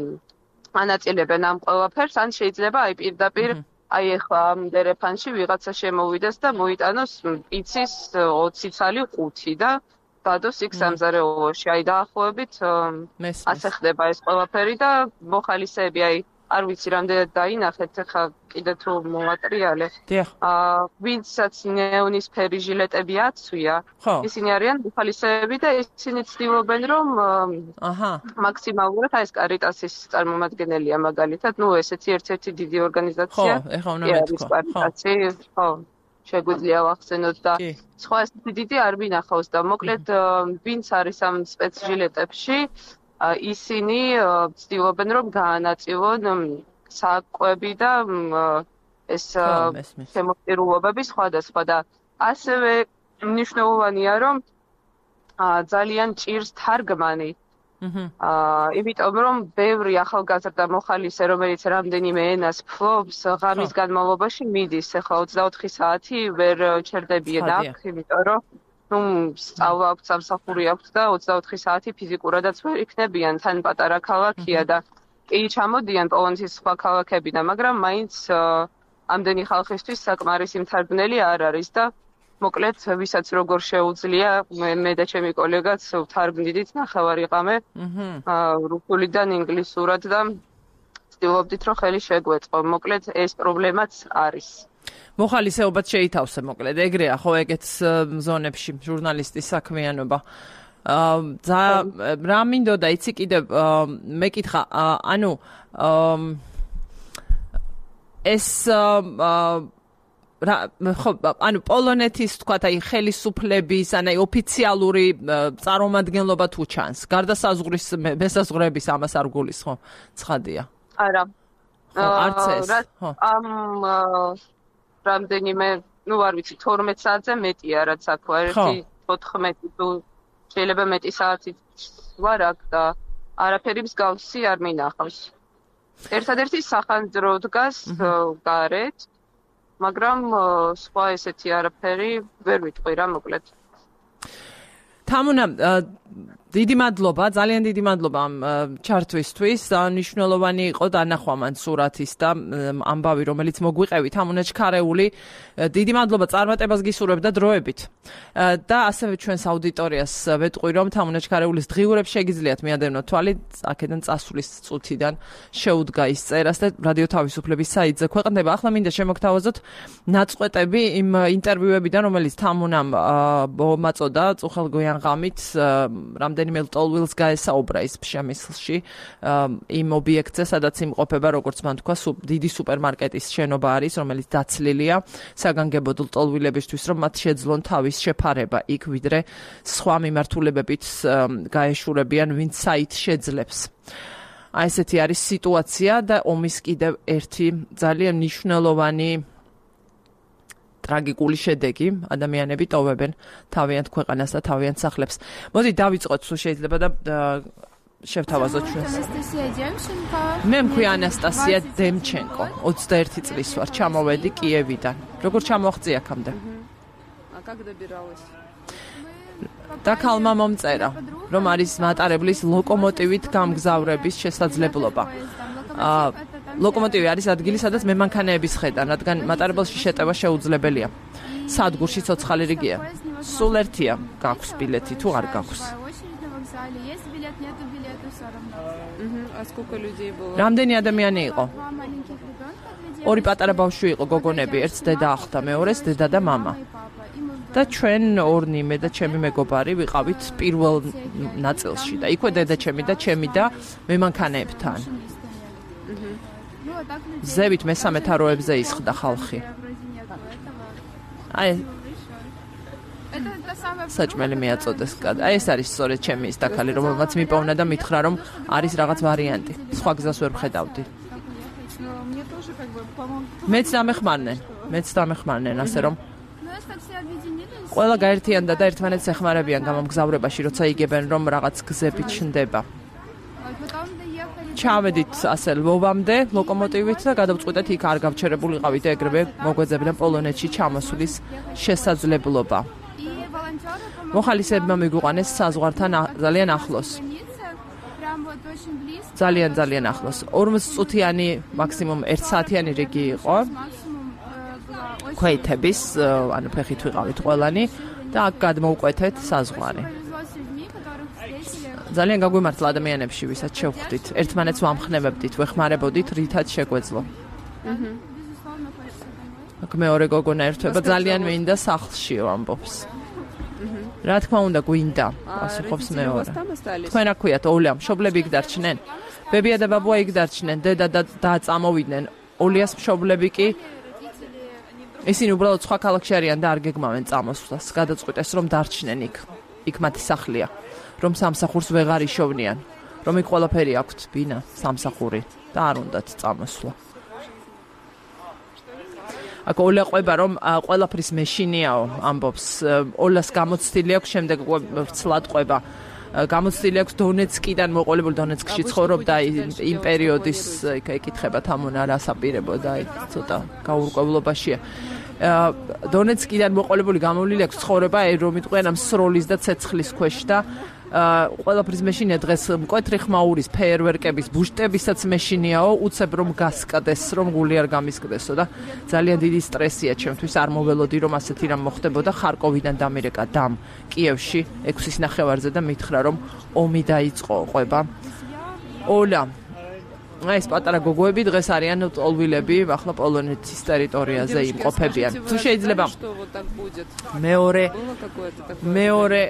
ანაწილებენ ამ ყველაფერს, ან შეიძლება აი პირდაპირ აი ახლა ამ დერეფანში ვიღაცა შემოვიდეს და მოიტანოს იცის ოცი ცალი ხუთი და დადოს იქ სამზარეულოში. აი დაახლოებით ასე ხდება ეს ყველაფერი და მოხალისეები აი არ ვიცი რამდენად დაინახეთ, ახლა კიდე თუ მომატრიალე. აა ვინცაც ნეონისფერი ჟილეტები აცვია, ისინი არიან მოხალისეები და ისინი ცდილობენ რომ აჰა მაქსიმალურად აი ეს კარიტასის წარმომადგენელია მაგალითად, ნუ ესეთი ერთ-ერთი დიდი ორგანიზაცია. ხო, ეხლა უნდა მეთქვა. ხო, შეგვიძლია ვახსენოთ და სხვა ესეთი დიდი არ ვინახავს და მოკლედ ვინც არის ამ სპეცჟილეტებში ისინი ცდილობენ რომ გაანაწილონ საკვები და ეს შემოწირულობები სხვადასხვა და ასევე მნიშვნელოვანია რომ ძალიან ჭირს თარგმანი. აა იმიტომ რომ ბევრი ახალგაზრდა მოხალისე რომელიც რამდენიმე ენას ფლობს ღამის განმავლობაში მიდის, ახლა ოცდაოთხი საათი ვერ ჩერდებიან აქ, იმიტომ რომ ნუ სწავლა აქვს, სამსახური აქვს და ოცდაოთხი საათი ფიზიკურადაც ვერ იქნებიან, თან პატარა ქალაქია და კი ჩამოდიან პოლონეთის სხვა ქალაქებიდან, მაგრამ მაინც ამდენი ხალხისთვის საკმარისი მთარგმნელი არ არის და მოკლედ ვისაც როგორ შეუძლია, მე და ჩემი კოლეგაც ვთარგმნით ნახევარიყამე რუსულიდან ინგლისურად და ვცდილობდით რომ ხელი შეგვეწყო. მოკლედ ეს პრობლემაც არის. მოხალისეობაც შეითავსე, მოკლედ ეგრეა ხო ეგეთ ზონებში ჟურნალისტის საქმიანობა. და რა მინდოდა იცი კიდევ მეკითხა, ანუ ეს რა ხო ანუ პოლონეთის თქვათ აი ხელისუფლების ან აი ოფიციალური წარმომადგენლობა თუ ჩანს გარდა საზღვრის მესაზღვრების ამას არ გულის ხო ცხადია არა არც ეს ხო ამ რამდენიმე ნუ არ ვიცი თორმეტ საათზე მეტია რაც აქ ვარ ერთი ოთხმეტი თუ შეიძლება მეტი საათი ვარ აქ და არაფერი მსგავსი არ მინახავს ერთადერთი სახანძრო დგას გარეთ მაგრამ სხვა ესეთი არაფერი ვერ ვიტყვი რა მოკლედ. თამუნა დიდი მადლობა, ძალიან დიდი მადლობა ამ ჩართვისთვის. მნიშვნელოვანი იყო დანახვა მან სურათის და ამბავი, რომელიც მოგვიყევით თამუნა ჩქარეული. დიდი მადლობა წარმატებას გისურვებ და დროებით. და ასევე ჩვენს აუდიტორიას ვეტყვი, რომ თამუნა ჩქარეულის დღიურებს შეგიძლიათ მიადევნოთ თვალი, აქედან წასვლის წუთიდან შეუდგა ის წერას და რადიო თავისუფლების საიტზე ქვეყნდება. ახლა მინდა შემოგთავაზოთ ნაწყვეტები იმ ინტერვიუებიდან, რომელიც თამუნამ მომაწოდა წუხელგოიან ღამით რამდენიმე ლტოლვილს გაესაუბრა ის ფშემისლში იმ ობიექტზე, სადაც იმყოფება, როგორც მან თქვა, დიდი სუპერმარკეტის შენობა არის, რომელიც დაცლილია საგანგებოდ ლტოლვილებისთვის, რომ მათ შეძლონ თავის შეფარება იქ, ვიდრე სხვა მიმართულებებით გაეშურებიან, ვინც საით შეძლებს. აი ესეთი არის სიტუაცია და ომის კიდევ ერთი ძალიან მნიშვნელოვანი ტრაგიკული შედეგი, ადამიანები ტოვებენ თავიანთ ქვეყანას და თავიანთ სახლებს. მოდი დავიწყოთ, თუ შეიძლება და შევთავაზოთ ჩვენს. მე მქვია ანასტასია დემჩენკო, ოცდაერთი წლის ვარ, ჩამოვედი კიევიდან. როგორ ჩამოაღწია აქამდე? А как добиралась? და ქალმა მომწერა, რომ არის მატარებლის ლოკომოტივით გამგზავრების შესაძლებლობა. აა ლოკომოტივი არის ადგილი, სადაც მემანქანეების ხედან, რადგან მატარებელში შეტევა შეუძლებელია. სადგურში ცოცხალი რიგია. სულ ერთია, გაქვს ბილეთი თუ არ გაქვს. А сколько людей было? რამდენი ადამიანი იყო? ორი პატარა ბავშვი იყო გოგონები, ერთს დედა ახლდა, მეორეს დედა და მამა. და ჩვენ ორნი მე და ჩემი მეგობარი ვიყავით პირველ ნაწილში და იქვე დედა ჩემი და ჩემი და მემანქანეებთან. ზევით მესამე თაროებზე ისხდა ხალხი. აი საჭმელი მიაწოდეს კად. აი ეს არის სწორედ ჩემი ის დაქალი, რომელმაც მიპოვნა და მითხრა რომ არის რაღაც ვარიანტი. სხვა გზას ვერ ვხედავდი. მეც დამეხმარნენ, მეც დამეხმარნენ, ასე რომ ყველა გაერთიანდა და ერთმანეთს ეხმარებიან გამომგზავრებაში, როცა იგებენ რომ რაღაც გზები ჩნდება. ჩავედით ასე ლვოვამდე ლოკომოტივით და გადავწყვიტეთ იქ არ გავჩერებულიყავით და ეგრევე მოგვეძებნა პოლონეთში ჩამოსვლის შესაძლებლობა. მოხალისეებმა მიგვიყვანეს საზღვართან ძალიან ახლოს. ძალიან ძალიან ახლოს. ორმოც წუთიანი მაქსიმუმ ერთ საათიანი რიგი იყო. ქვეითების, ანუ ფეხით ვიყავით ყველანი და აქ გადმოვკვეთეთ საზღვარი. ძალიან გაგვიმართლა ადამიანებში, ვისაც შევხვდით. ერთმანეთს ვამხნევებდით, ვეხმარებოდით, რითაც შეგვეძლო. აქ მეორე გოგონა ერთვება, ძალიან მინდა სახლშიო ამბობს. რა თქმა უნდა გვინდა, ასახობს მეორე. თქვენ რა ქვიათ, ოლია, მშობლები იქ დარჩნენ? ბებია და ბაბუა იქ დარჩნენ, დედა და წამოვიდნენ. ოლიას მშობლები კი ისინი უბრალოდ სხვა ქალაქში არიან და არ გეგმავენ წამოსვლას. გადაწყვიტეს რომ დარჩნენ იქ. იქ მათი სახლია. რომ სამსახურს ვეღარ იშოვნიან. რომ იქ ყველაფერი აქვთ, ბინა, სამსახური და არ უნდათ წამოსვლა. აქ ოლა ყვება რომ ყველაფრის მეშინიაო, ამბობს. ოლას გამოცდილი აქვს, შემდეგ ვრცლად ყვება. გამოცდილი აქვს დონეცკიდან მოყოლებული, დონეცკში ცხოვრობდა იმ პერიოდის, იქ ეკითხება თამუნა რას აპირებო და ცოტა გაურკვევლობაშია. დონეცკიდან მოყოლებული გამოვლილი აქვს ცხოვრება, რომ იტყვიან ამ სროლის და ცეცხლის ქვეშ და ყველაფრის მეშინია დღეს მკვეთრი ხმაურის, ფეიერვერკების, ბუშტებისაც მეშინიაო, უცებ რომ გასკდეს, რომ გული არ გამისკდესო და ძალიან დიდი სტრესია ჩემთვის, არ მოველოდი რომ ასეთი რამ მოხდებოდა. ხარკოვიდან დამირეკა დამ კიევში ექვსის ნახევარზე და მითხრა რომ ომი დაიწყო ყვება. ოლა აი ეს პატარა გოგოები დღეს არიან ტოლვილები, ახლა პოლონეთის ტერიტორიაზე იმყოფებიან. თუ შეიძლება მეორე მეორე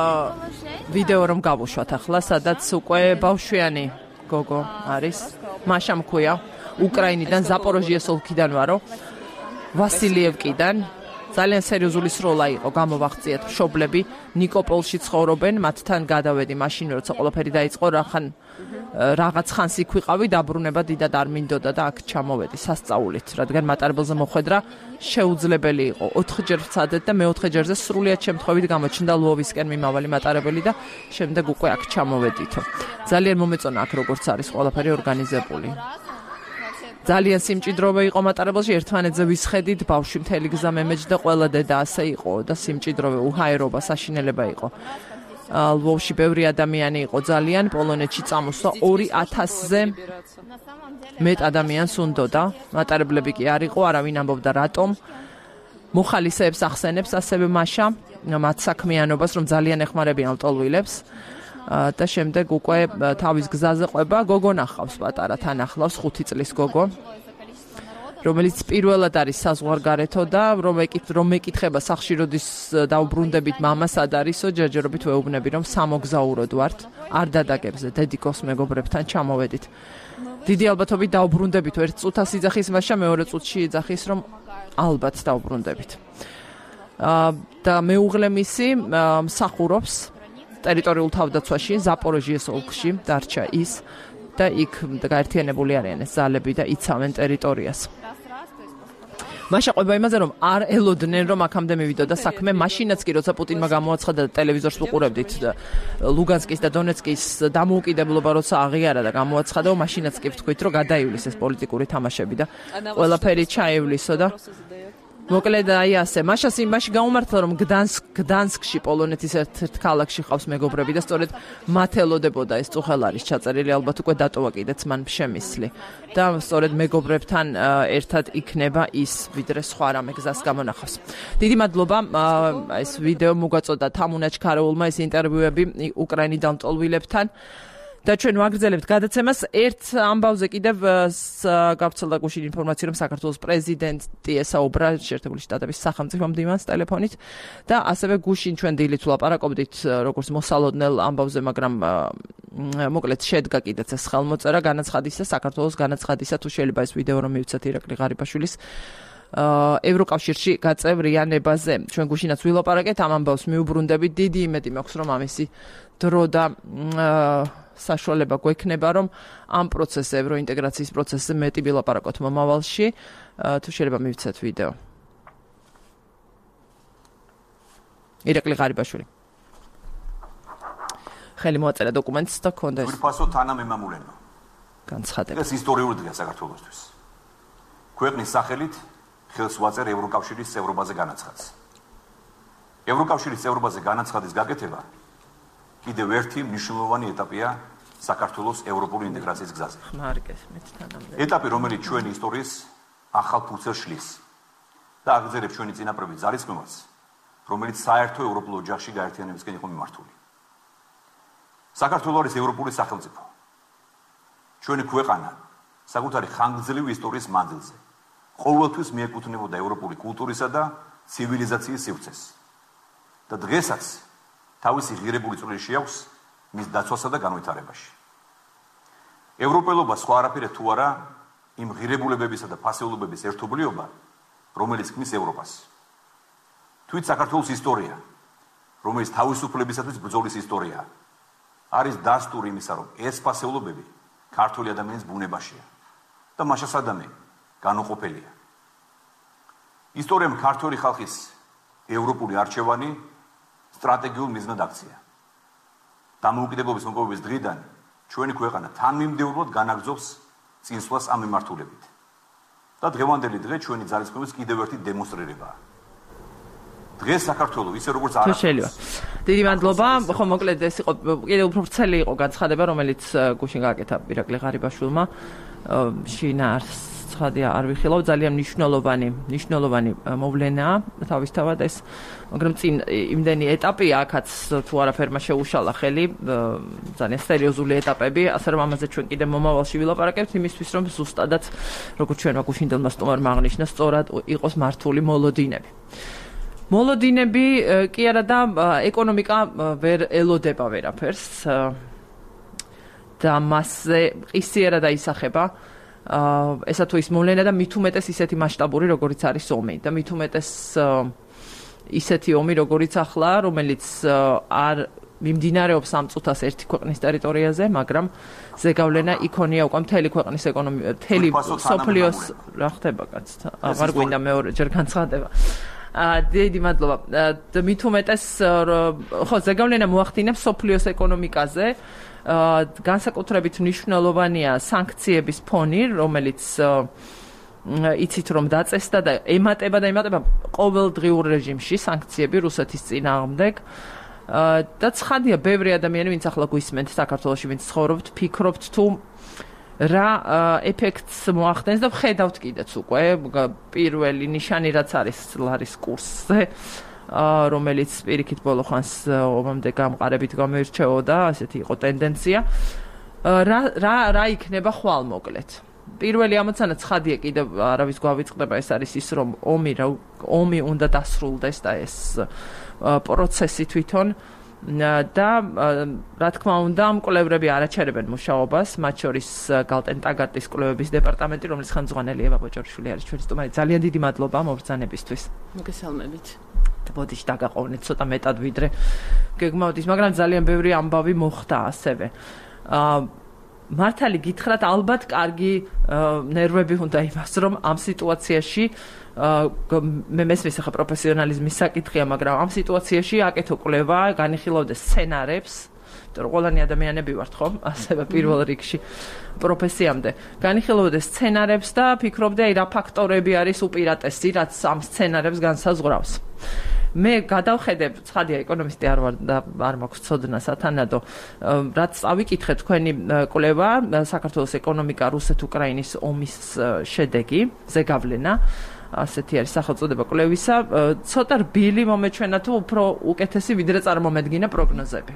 ვიდეო რომ გავუშვათ ახლა, სადაც უკვე ბავშვიანი გოგო არის. მაშა მქვია, უკრაინიდან, ზაპოროჟიეს ოლქიდან ვარო, ვასილიევკიდან. ძალიან სერიოზული სროლა იყო, გამოვაღწიეთ მშობლები, ნიკოპოლში ცხოვრობენ, მათთან გადავედი მაშინ, როცა ყველაფერი დაიწყო, რახან რაღაც ხანს იქ ვიყავი, დაბრუნება დიდად არ მინდოდა და აქ ჩამოვედი სასწაულით, რადგან მატარებელზე მოხვედრა შეუძლებელი იყო. ოთხჯერ ვცადეთ და მეოთხე ჯერზე სრულიად შემთხვევით გამოჩნდა ლვოვისკენ მიმავალი მატარებელი და შემდეგ უკვე აქ ჩამოვედითო. ძალიან მომეწონა აქ როგორც არის ყველაფერი ორგანიზებული. ძალიან სიმჭიდროვე იყო მატარებელში, ერთმანეთზე ვისხედით, ბავშვი მთელი გზა მემეჯდა, ყველა დედა ასე იყო და სიმჭიდროვე, უჰაერობა, საშინელება იყო. ლვოვში ბევრი ადამიანი იყო ძალიან, პოლონეთში წამოსვლა ორი ათასზე მეტ ადამიანს უნდოდა, მატარებლები კი არ იყო, არავინ ამბობდა რატომ. მოხალისეებს ახსენებს ასევე მაშა, მათ საქმიანობას, რომ ძალიან ეხმარებიან ლტოლვილებს. და შემდეგ უკვე თავის გზაზე ყვება, გოგონა ხავს პატარა, თან ახლავს ხუთი წლის გოგო, რომელიც პირველად არის საზღვარგარეთო და რომ რომ მეკითხება სახში როდის დაუბრუნდებით მამას სად არისო, ჯერჯერობით ვეუბნები რომ სამოგზაუროდ ვართ, არ დადაგებზე, დედიკოს მეგობრებთან ჩამოვედით. დიდი ალბათობით დაუბრუნდებით, ერთ წუთას იძახის მაშა, მეორე წუთში იძახის რომ ალბათ დაუბრუნდებით. და მეუღლე მისი მსახურობს ტერიტორიულ თავდაცვაში, ზაპოროჟიეს ოლქში დარჩა ის და იქ გაერთიანებული არიან ეს ძალები და იცავენ ტერიტორიას. მაშა ყვება იმაზე, რომ არ ელოდნენ, რომ აქამდე მივიდოდა საქმე, მაშინაც კი, როცა პუტინმა გამოაცხადა და ტელევიზორს ვუყურებდით ლუგანსკის და დონეცკის დამოუკიდებლობა, როცა აღიარა და გამოაცხადა, მაშინაც კი ვთქვით, რომ გადაივლის ეს პოლიტიკური თამაშები და ყველაფერი ჩაევლისო და მოკლედ აი ასე მაშას იმაში გაუმართლა რომ გდანსკ გდანსკში პოლონეთის ერთ-ერთ ქალაქში ყავს მეგობრები და სწორედ მათ ელოდებოდა ეს წუხელ არის ჩაწერილი ალბათ უკვე დატოვა კიდეც მან შემისლი და სწორედ მეგობრებთან ერთად იქნება ის ვიდრე სხვა რამე გზას გამონახავს დიდი მადლობა ეს ვიდეო მოგვაწოდა თამუნა ჩქარეულმა ეს ინტერვიუები უკრაინიდან მტოლვილებთან და ჩვენ ვაგრძელებთ გადაცემას ერთ ამბავზე კიდევ გავრცელდა გუშინ ინფორმაცია რომ საქართველოს პრეზიდენტი ესაუბრა შეერთებული შტატების სახელმწიფო მდივანს ტელეფონით და ასევე გუშინ ჩვენ დილით ვლაპარაკობდით როგორც მოსალოდნელ ამბავზე მაგრამ მოკლედ შედგა კიდეც ეს ხელმოწერა განაცხადისა საქართველოს განაცხადისა თუ შეიძლება ეს ვიდეო რომ მივცეთ ირაკლი ღარიბაშვილის ევროკავშირში გაწევრიანებაზე ჩვენ გუშინაც ვილაპარაკეთ ამ ამბავს მიუბრუნდებით დიდი იმედი მაქვს რომ ამისი დრო და საშუალება გვექნება რომ ამ პროცესზე ევროინტეგრაციის პროცესზე მეტი ვილაპარაკოთ მომავალში თუ შეიძლება მივცეთ ვიდეო ირაკლი ღარიბაშვილი ხელი მოაწერა დოკუმენტს და ქონდა ეს ვიფასო თანამემამულენო განცხადება ეს ისტორიული დღეა საქართველოსთვის ქვეყნის სახელით ხელს ვაწერ ევროკავშირის წევრობაზე განაცხადს ევროკავშირის წევრობაზე განაცხადის გაკეთება კიდევ ერთი მნიშვნელოვანი ეტაპია საქართველოს ევროპული ინტეგრაციის გზაზე. ხმარკეს მეც თანამდე. ეტაპი, რომელიც ჩვენი ისტორიის ახალ ფურცელს შლის და აგრძელებს ჩვენი წინაპრების ძალისხმევას, რომელიც საერთო ევროპულ ოჯახში გაერთიანებისკენ იყო მიმართული. საქართველოს არის ევროპული სახელმწიფო. ჩვენი ქვეყანა საკუთარი ხანგრძლივი ისტორიის მანძილზე ყოველთვის მიეკუთვნებოდა ევროპული კულტურისა და ცივილიზაციის სივრცეს. და დღესაც თავისი ღირებული წვლილი შეაქვს მის დაცვასა და განვითარებაში. ევროპელობა სხვა არაფერი თუ არა იმ ღირებულებებისა და ფასეულობების ერთობლიობა, რომელიც ქმნის ევროპას. თვით საქართველოს ისტორია, რომელიც თავისუფლებისათვის ბრძოლის ისტორიაა, არის დასტური იმისა, რომ ეს ფასეულობები ქართული ადამიანის ბუნებაშია და მაშასადამე განუყოფელია. ისტორიამ ქართული ხალხის ევროპული არჩევანი სტრატეგიულ მიზნად აქცია. დამოუკიდებლობის მოპოვების დღიდან ჩვენი ქვეყანა თანმიმდევრულად განაგრძობს წინსვლას ამ მიმართულებით. და დღევანდელი დღე ჩვენი ძალისხმევის კიდევ ერთი დემონსტრირებაა. დღეს საქართველოს ისე როგორც არა. შეიძლება. დიდი მადლობა. ხო მოკლედ ეს იყო კიდევ უფრო ვრცელი იყო განცხადება, რომელიც გუშინ გააკეთა ირაკლი ღარიბაშვილმა შინაარს ცხადია არ ვიხილავ ძალიან მნიშვნელოვანი მნიშვნელოვანი მოვლენაა თავისთავად ეს მაგრამ წინ იმდენი ეტაპი აქაც თუ არაფერმა შეუშალა ხელი ძალიან სერიოზული ეტაპები ასე რომ ამაზე ჩვენ კიდე მომავალში ვილაპარაკებთ იმისთვის რომ ზუსტადად როგორც ჩვენ გუშინდელმა სტუმარმა აღნიშნა სწორად იყოს მართული მოლოდინები მოლოდინები კი არა და ეკონომიკა ვერ ელოდება ვერაფერს და მასზე ყისიერა დაისახება ესა თუ ის მოვლენა და მით უმეტეს ისეთი მასშტაბური როგორიც არის ომი და მით უმეტეს ისეთი ომი როგორიც ახლა რომელიც არ მიმდინარეობს ამ წუთას ერთი ქვეყნის ტერიტორიაზე მაგრამ ზეგავლენა იქონია უკვე მთელი ქვეყნის ეკონომიკა მთელი სოფლიოს რა ხდება კაცთა აღარ გვინდა მეორე ჯერ განცხადება დიდი მადლობა და მით უმეტეს ხო ზეგავლენა მოახდინებს სოფლიოს ეკონომიკაზე განსაკუთრებით მნიშვნელოვანია სანქციების ფონი, რომელიც იცით რომ დაწესდა და ემატება და ემატება ყოველდღიურ რეჟიმში სანქციები რუსეთის წინააღმდეგ. და ცხადია, ბევრი ადამიანი, ვინც ახლა გვისმენთ საქართველოში, ვინც ცხოვრობთ, ფიქრობთ თუ რა ეფექტს მოახდენს და ვხედავთ კიდეც უკვე პირველი ნიშანი რაც არის ლარის კურსზე. რომელიც პირიქით ბოლო ხანს ომამდე გამყარებით გამოირჩეოდა, ასეთი იყო ტენდენცია. რა რა რა იქნება ხვალ მოკლედ. პირველი ამოცანა ცხადია კიდევ არავის გვავიწყდება ეს არის ის რომ ომი რა ომი უნდა დასრულდეს და ეს პროცესი თვითონ და რა თქმა უნდა მკვლევრები არაჩერებენ მუშაობას, მათ შორის გალტენ ტაგარტის კვლევების დეპარტამენტი, რომლის ხელმძღვანელი ევა ბოჭორიშვილი არის ჩვენი სტუმარი. ძალიან დიდი მადლობა მობრძანებისთვის. მოგესალმებით. ბოდიში დაგაყოვნეთ ცოტა მეტად ვიდრე გეგმავდის, მაგრამ ძალიან ბევრი ამბავი მოხდა ასევე. აა მართალი გითხრათ, ალბათ კარგი ნერვები უნდა იმას, რომ ამ სიტუაციაში მე მესმის ახლა პროფესიონალიზმის საკითხია, მაგრამ ამ სიტუაციაში აკეთო კვლევა, განიხილავდეს სცენარებს იმიტომ რომ ყველანი ადამიანები ვართ ხო ასევე პირველ რიგში პროფესიამდე განიხილავდი სცენარებს და ფიქრობდი აი რა ფაქტორები არის უპირატესი რაც ამ სცენარებს განსაზღვრავს მე გადავხედებ ცხადია ეკონომისტი არ ვარ და არ მაქვს ცოდნა სათანადო რაც წავიკითხე თქვენი კვლევა საქართველოს ეკონომიკა რუსეთ-უკრაინის ომის შედეგი ზეგავლენა ასეთი არის სახელწოდება კვლევისა ცოტა რბილი მომეჩვენა თუ უფრო უკეთესი ვიდრე წარმომედგინა პროგნოზები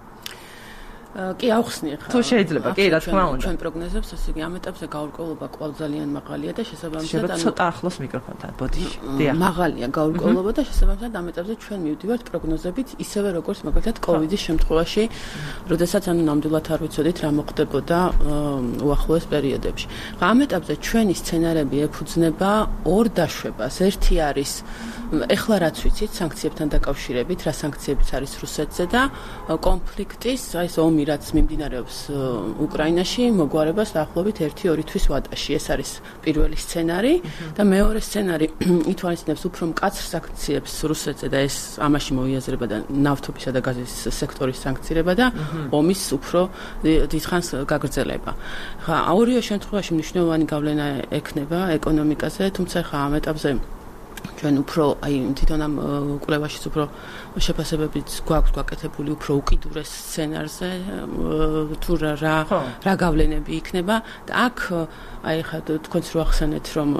კი ახსნი ხა თუ შეიძლება კი რა თქმა უნდა ჩვენ პროგნოზებს ასე იგი ამ ეტაპზე გაურკვევლობა კვლავ ძალიან მაღალია და შესაბამისად ანუ ცოტა ახლოს მიკროფონთან ბოდიში დიახ მაღალია გაურკვევლობა და შესაბამისად ამ ეტაპზე ჩვენ მივდივართ პროგნოზებით ისევე როგორც მაგალითად კოვიდის შემთხვევაში როდესაც ანუ ნამდვილად არ ვიცოდით რა მოხდებოდა უახლოეს პერიოდებში ხა ამ ეტაპზე ჩვენი სცენარები ეფუძნება ორ დაშვებას ერთი არის ეხლა რაც ვიცით სანქციებთან დაკავშირებით რა სანქციებიც არის რუსეთზე და კონფლიქტის აი ეს ომი რაც მიმდინარეობს უკრაინაში მოგვარებას დაახლოებით ერთი ორი თვის ვადაში ეს არის პირველი სცენარი და მეორე სცენარი ითვალისწინებს უფრო მკაცრ სანქციებს რუსეთზე და ეს ამაში მოიაზრება და ნავთობისა და გაზის სექტორის სანქცირება და ომის უფრო დიდხანს გაგრძელება ხა ორივე შემთხვევაში მნიშვნელოვანი გავლენა ექნება ეკონომიკაზე თუმცა ხა ამ ეტაპზე ჩვენ უფრო აი თვითონ ამ კვლევაშიც უფრო შეფასებებიც გვაქვს გვაკეთებული უფრო უკიდურეს სცენარზე თუ რა რა გავლენები იქნება და აქ აი ხა თქვენც რო ახსენეთ რომ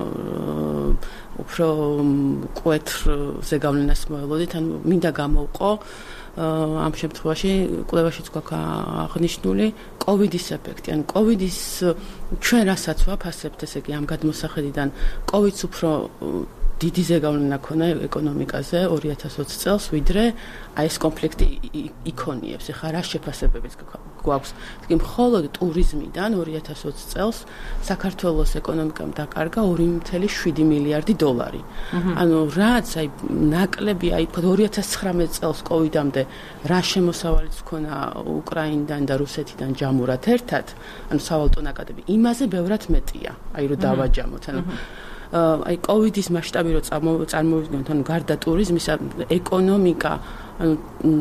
უფრო კვეთრ ზეგავლენას მოელოდით ანუ მინდა გამოვყო ამ შემთხვევაში კვლევაშიც გვაქვს აღნიშნული კოვიდის ეფექტი ან კოვიდის ჩვენ რასაც ვაფასებთ ესე იგი ამ გადმოსახედიდან კოვიდს უფრო დიდი ზეგავლენა ქონა ეკონომიკაზე ორი ათას ოცი წელს ვიდრე აი ეს კონფლიქტი იქონიებს. ეხლა რა შეფასებებიც გვაქვს? თქო მხოლოდ ტურიზმიდან ორი ათას ოცი წელს საქართველოს ეკონომიკამ დაკარგა ორი ათას შვიდი მილიარდი დოლარი. ანუ რაც აი ნაკლები აი თქო ორი ათას ცხრამეტ წელს კოვიდამდე რა შემოსავალიც ქონა უკრაინიდან და რუსეთიდან ჯამურად ერთად, ანუ სავალუტო ნაკადები იმაზე ბევრად მეტია. აი რომ დავაჯამოთ, ანუ აი კოვიდის მასშტაბი რო წარმოვიდგინოთ, ანუ გარდა ტურიზმისა, ეკონომიკა, ანუ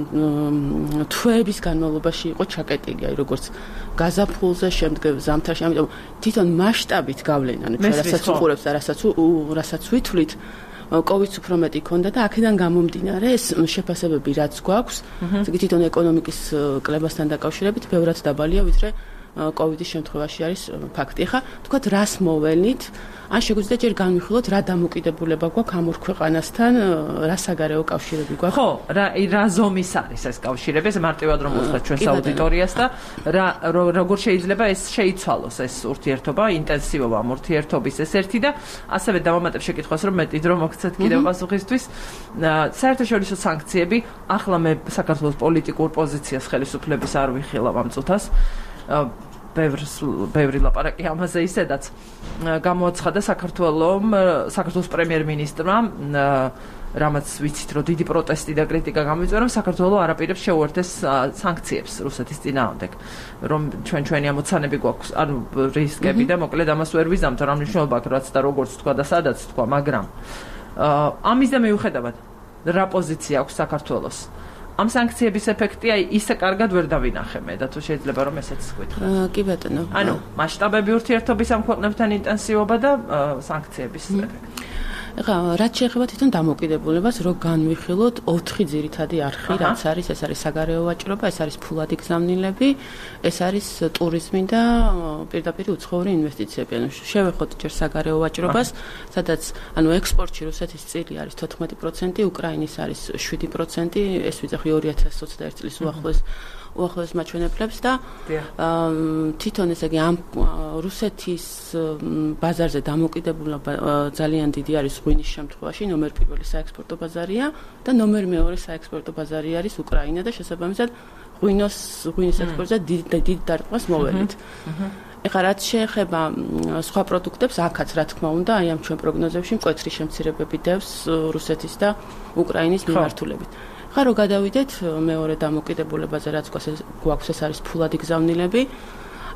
თვეების განმავლობაში იყო ჩაკეტილი, აი როგორც გაზაფხულზე, შემდეგ ზამთარში, ამიტომ თვითონ მასშტაბით გავლენა, ანუ ჩვენ რასაც უყურებთ და რასაც რასაც ვითვლით, კოვიდს უფრო მეტი ქონდა და აქედან გამომდინარე ეს შეფასებები რაც გვაქვს, თვითონ ეკონომიკის კლებასთან დაკავშირებით ბევრად დაბალია, ვიდრე კოვიდის შემთხვევაში არის ფაქტი. ხა თქვათ რას მოველნით? ან შეგვიძლია ჯერ განვიხილოთ რა დამოკიდებულება გვაქვს ამ ორ ქვეყანასთან, რა საგარეო კავშირები გვაქვს? ხო, რა რა ზომის არის ეს კავშირები? ეს მარტივად რომ ვუხდეთ ჩვენს აუდიტორიას და რა როგორ შეიძლება ეს შეიცვალოს ეს ურთიერთობა, ინტენსივობა ამ ურთიერთობის ეს ერთი და ასევე დავამატებ შეკითხვას რომ მეტი დრო მოგცეთ კიდევ პასუხისთვის. საერთაშორისო სანქციები, ახლა მე საქართველოს პოლიტიკურ პოზიციას ხელისუფლების არ ვიხილავ ამ წუთას. ბევრს ბევრი ლაპარაკი ამაზე ისედაც გამოაცხადა საქართველოს საქართველოს პრემიერ-მინისტრმა რამაც ვიცით რომ დიდი პროტესტი და კრიტიკა გამოიწვია რომ საქართველოს არაპირებს შეუერთეს სანქციებს რუსეთის წინააღმდეგ რომ ჩვენ ჩვენი ამოცანები გვაქვს ანუ რისკები და მოკლედ ამას ვერ ვიზამთ რა მნიშვნელობა აქვს რაც და როგორც თქვა და სადაც თქვა მაგრამ ამის და მიუხედავად რა პოზიცია აქვს საქართველოს ამ სანქციების ეფექტი აი ისე კარგად ვერ დავინახე მე და თუ შეიძლება რომ ესეც გითხრათ. კი ბატონო. ანუ მასშტაბები ურთიერთობის ამ ქვეყნებთან ინტენსივობა და სანქციების ეფექტი. ეხლა რაც შეეხება თვითონ დამოკიდებულებას, რო განვიხილოთ ოთხი ძირითადი არხი, რაც არის, ეს არის საგარეო ვაჭრობა, ეს არის ფულადი გზავნილები, ეს არის ტურიზმი და პირდაპირ უცხოური ინვესტიციები. ანუ შევეხოთ ჯერ საგარეო ვაჭრობას, სადაც ანუ ექსპორტში რუსეთის წილი არის თოთხმეტი პროცენტი, უკრაინის არის შვიდი პროცენტი, ეს ვიძახი ორი ათას ოცდაერთი წლის უახლოეს უახლოეს მაჩვენებლებს და თვითონ ესე იგი ამ რუსეთის ბაზარზე დამოკიდებულება ძალიან დიდი არის ღვინის შემთხვევაში, ნომერ პირველი საექსპორტო ბაზარია და ნომერ მეორე საექსპორტო ბაზარი არის უკრაინა და შესაბამისად ღვინოს ღვინის ექსპორტზე დიდი დარტყმას მოველით. ეხლა რაც შეეხება სხვა პროდუქტებს, აქაც რა თქმა უნდა, აი ამ ჩვენ პროგნოზებში მკვეთრი შემცირებები დევს რუსეთის და უკრაინის მიმართულებით. ხა რო გადავიდეთ მეორე დამოკიდებულებაზე, რაც გვაქვს ეს არის ფულადი გზავნილები.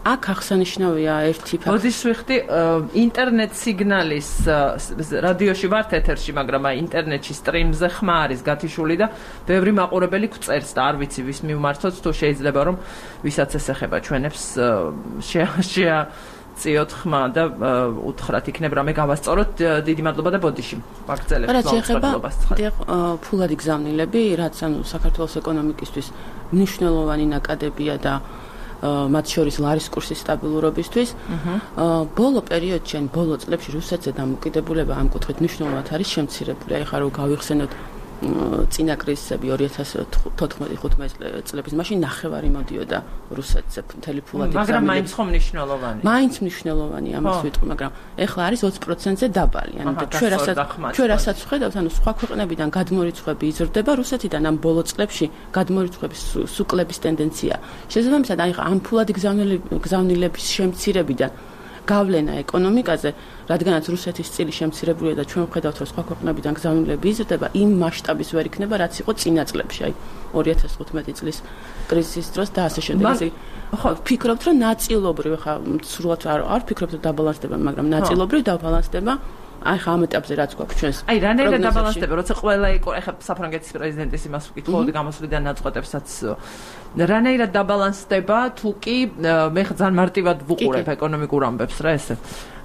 აქ აღსანიშნავია ერთი ფაქტი. მოდის ვიხდი ინტერნეტ სიგნალის რადიოში ვართ ეთერში, მაგრამ აი ინტერნეტში სტრიმზე ხმა არის გათიშული და ბევრი მაყურებელი გვწერს და არ ვიცი ვის მიმართოთ, თუ შეიძლება რომ ვისაც ეს ეხება ჩვენებს შეა წიოთ ხმა და უთხრათ იქნებ რამე გავასწოროთ. დიდი მადლობა და ბოდიში ვაგრძელებ მოგწოდებას. დიახ, ფულადი გზავნილები, რაც ანუ საქართველოს ეკონომიკისთვის მნიშვნელოვანი ნაკადებია და მათ შორის ლარის კურსის სტაბილურობისთვის. ბოლო პერიოდში, ან ბოლო წლებში რუსეთზე დამოკიდებულება ამ კუთხით მნიშვნელოვნად არის შემცირებული. აი ხა რო გავიხსენოთ წინა კრიზისები ორი ათას თოთხმეტი ხუთმეტი წლების მაშინ ნახევარი მოდიოდა რუსეთზე მთელი ფულადი გზავნილები. მაგრამ მაინც ხომ მნიშვნელოვანი. მაინც მნიშვნელოვანი ამას ვიტყვი, მაგრამ ეხლა არის ოცი პროცენტზე დაბალი. ანუ ჩვენ რასაც ჩვენ რასაც ვხედავთ, ანუ სხვა ქვეყნებიდან გადმორიცხვები იზრდება, რუსეთიდან ამ ბოლო წლებში გადმორიცხვების სუკლების ტენდენცია. შესაბამისად, აი ამ ფულადი გზავნილების შემცირებიდან გავლენა ეკონომიკაზე, რადგანაც რუსეთის წილი შემცირებულია და ჩვენ ვხედავთ, რომ სხვა ქვეყნებიდან გზავნილები იზრდება, იმ მასშტაბის ვერ იქნება, რაც იყო წინა წლებში, აი ორი ათას ხუთმეტი წლის კრიზისის დროს და ასე შემდეგ. ესე ხო, ვფიქრობთ, რომ ნაწილობრივ ხა სრულად არ არ ვფიქრობთ, რომ დაბალანსდება, მაგრამ ნაწილობრივ დაბალანსდება. აი ხა ამ ეტაპზე რაც გვაქვს ჩვენს. აი რანაირად დაბალანსდება, როცა ყველა იყო, ეხლა საფრანგეთის პრეზიდენტის იმას ვკითხულობდი გამოსვლიდან ნაწყვეტებსაც. რანაირად დაბალანსდება, თუ კი მე ხა ძალიან მარტივად ვუყურებ ეკონომიკურ ამბებს რა ესე.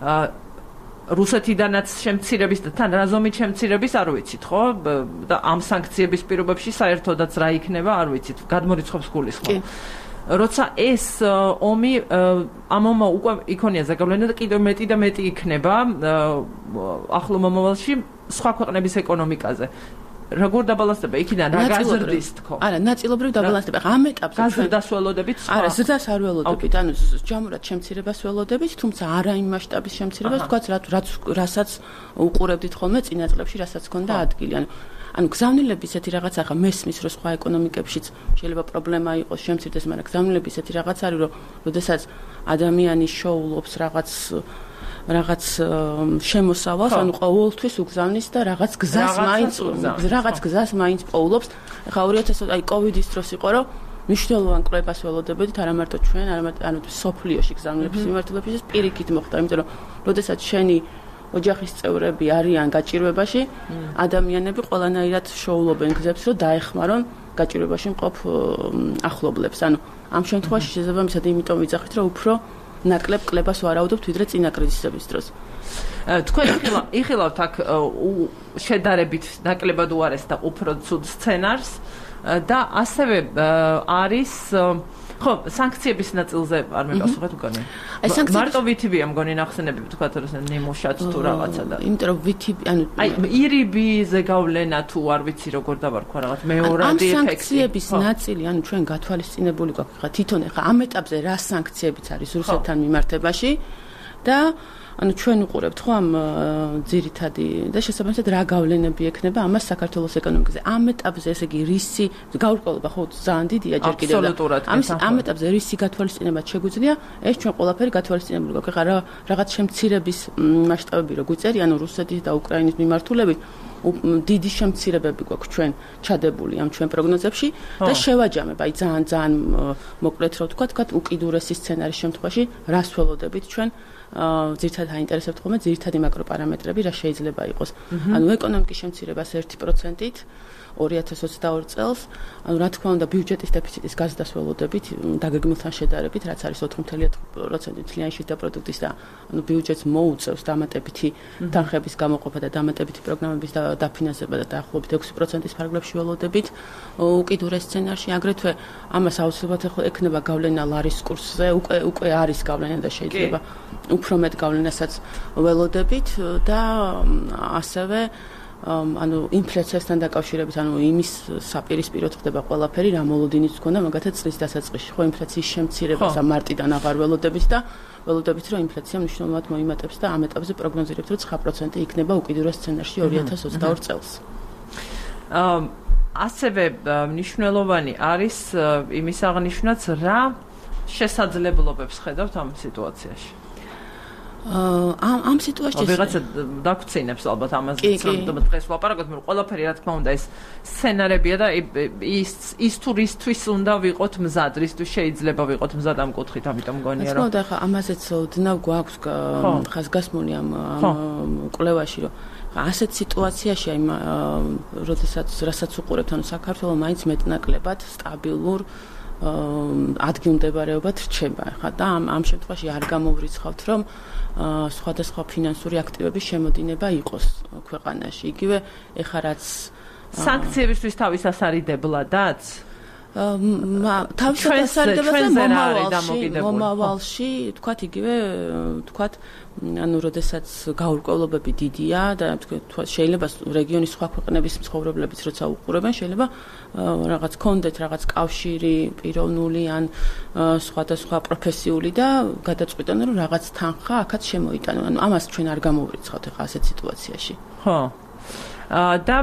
რუსეთიდანაც შემცირების და თან რაზომით შემცირების არ ვიცით, ხო? და ამ სანქციების პირობებში საერთოდაც რა იქნება, არ ვიცით. გადმორიცხვებს გულისხმობ. როცა ეს ომი ამ ომმა უკვე იქონია ზეგავლენა და კიდევ მეტი და მეტი იქნება ახლო მომავალში სხვა ქვეყნების ეკონომიკაზე. როგორ დაბალანსდება? იქიდან რა გაზრდის თქო? არა, ნაწილობრივ დაბალანსდება. ამ ეტაპზე გაზრდას ველოდებით სხვა. არა, ზრდას არ ველოდებით. ანუ ჯამურად შემცირებას ველოდებით, თუმცა არა იმ მასშტაბის შემცირებას, თქვაც რაც რასაც უყურებდით ხოლმე წინა წლებში, რასაც ჰქონდა ადგილი. ანუ ანუ გზავნილები ისეთი რაღაც ახლა მესმის რომ სხვა ეკონომიკებშიც შეიძლება პრობლემა იყოს შემცირდეს, მაგრამ გზავნილები ისეთი რაღაც არის, რომ როდესაც ადამიანი შოულობს რაღაც რაღაც შემოსავალს, ანუ ყოველთვის უგზავნის და რაღაც გზას მაინც რაღაც გზას მაინც პოულობს. ახლა ორი ათას აი კოვიდის დროს იყო, რომ მნიშვნელოვან კვლევას ველოდებოდით, არა მარტო ჩვენ, არამედ ანუ სოფლიოში გზავნილების მიმართულებისას პირიქით მოხდა, იმიტომ რომ როდესაც შენი ოჯახის წევრები არიან გაჭირვებაში, ადამიანები ყველანაირად შოულობენ გზებს, რომ დაეხმარონ გაჭირვებაში მყოფ ახლობლებს. ანუ ამ შემთხვევაში შეიძლება მისად იმიტომ ვიძახით, რომ უფრო ნაკლებ კლებას ვარაუდობთ ვიდრე წინა კრიზისების დროს. თქვენ იხილავთ აქ შედარებით ნაკლებად უარეს და უფრო ცუდ სცენარს და ასევე არის ხო, სანქციების ნაწილზე არ მეკასუხეთ უკანე. აი სანქციები მარტო ვითიბია მგონი ნახსენები თქვა რომ ნიმუშად თუ რაღაცა და. იმიტომ რომ ვითიბი, ანუ აი ირიბიზე გავლენა თუ არ ვიცი როგორ დავარქვა რაღაც მეორადი ეფექტი. ამ სანქციების ნაწილი, ანუ ჩვენ გათვალისწინებული გვაქვს ხა თვითონ ხა ამ ეტაპზე რა სანქციებიც არის რუსეთთან მიმართებაში და ანუ ჩვენ უყურებთ ხო ამ ძირითადი და შესაბამისად რა გავლენები ექნება ამას საქართველოს ეკონომიკაზე. ამ ეტაპზე ესე იგი რისი გაურკვევება ხო ძალიან დიდია ჯერ კიდევ და ამის ამ ეტაპზე რისი გათვალისწინებაც შეგვიძლია, ეს ჩვენ ყველაფერი გათვალისწინებული გვაქვს. ხა რაღაც შემცირების მასშტაბები რო გვიწერია, ანუ რუსეთის და უკრაინის მიმართულებით დიდი შემცირებები გვაქვს ჩვენ ჩადებული ამ ჩვენ პროგნოზებში და შევაჯამებ, აი ძალიან ძალიან მოკლედ რო ვთქვა, თქვა უკიდურესი სცენარის შემთხვევაში რას ველოდებით ჩვენ ძირითადად აინტერესებთ ხოლმე ძირითადი მაკროპარამეტრები რა შეიძლება იყოს. ანუ ეკონომიკის შემცირებას ერთი პროცენტით ორი ათას ოცდაორი წელს, ანუ რა თქმა უნდა ბიუჯეტის დეფიციტის გაზრდას ველოდებით დაგეგმილთან შედარებით, რაც არის ოთხი კoma ოთხ პროცენტი თლიანი შიდა პროდუქტის და ანუ ბიუჯეტს მოუწევს დამატებითი თანხების გამოყოფა და დამატებითი პროგრამების დაფინანსება და დაახლოებით ექვსი პროცენტის ფარგლებში ველოდებით. უკიდურეს სცენარში აგრეთვე ამას აუცილებლად ექნება გავლენა ლარის კურსზე, უკვე უკვე არის გავლენა და შეიძლება უფრო მეტ გავლენასაც ველოდებით და ასევე ანუ ინფლაციასთან დაკავშირებით, ანუ იმის საპირისპიროდ ხდება ყველაფერი, რა მოლოდინიც ჰქონდა მაგათაც წლის დასაწყისში, ხო ინფლაციის შემცირებას მარტიდან აღარ ველოდებით და ველოდებით, რომ ინფლაცია მნიშვნელოვნად მოიმატებს და ამ ეტაპზე პროგნოზირებთ, რომ ცხრა პროცენტი იქნება უკიდურეს სცენარში ორი ათას ოცდაორი წელს. ასევე მნიშვნელოვანი არის იმის აღნიშვნაც, რა შესაძლებლობებს ხედავთ ამ სიტუაციაში. ამ ამ სიტუაციაში ვიღაცა დაგვრცინებს ალბათ ამას რომ დღეს ვლაპარაკობთ, მაგრამ ყველაფერი რა თქმა უნდა ეს სცენარებია და ის ის თურისთვის უნდა ვიყოთ მზად, რისთვის შეიძლება ვიყოთ მზად ამ კუთხით, ამიტომ მგონია რომ თქო, ხა ამაზეც ოდნავ გვაქვს ხაზგასმული ამ კვლევაში, რომ ასეთ სიტუაციაში აი როდესაც რასაც უყურებთ, ანუ საქართველოს მაინც მეტნაკლებად სტაბილურ ადგილმდებარეობად რჩება, ხა და ამ ამ შემთხვევაში არ გამოვრიცხავთ, რომ სხვადასხვა ფინანსური აქტივების შემოდინება იყოს ქვეყანაში. იგივე ეხა რაც სანქციებისთვის თავის ასარიდებლადაც თავისად ასარიდებაზე მომავალში, მომავალში, თქვათ იგივე, თქვათ, ანუ როდესაც გაურკვევლობები დიდია და თქვათ შეიძლება რეგიონის სხვა ქვეყნების მცხოვრებლებიც როცა უყურებენ, შეიძლება რაღაც კონდეთ რაღაც კავშირი, პიროვნული ან სხვადასხვა პროფესიული და გადაწყვიტონ რომ რაღაც თანხა აქაც შემოიტანონ. ანუ ამას ჩვენ არ გამოვრიცხავთ ახლა ასეთ სიტუაციაში. ხო. და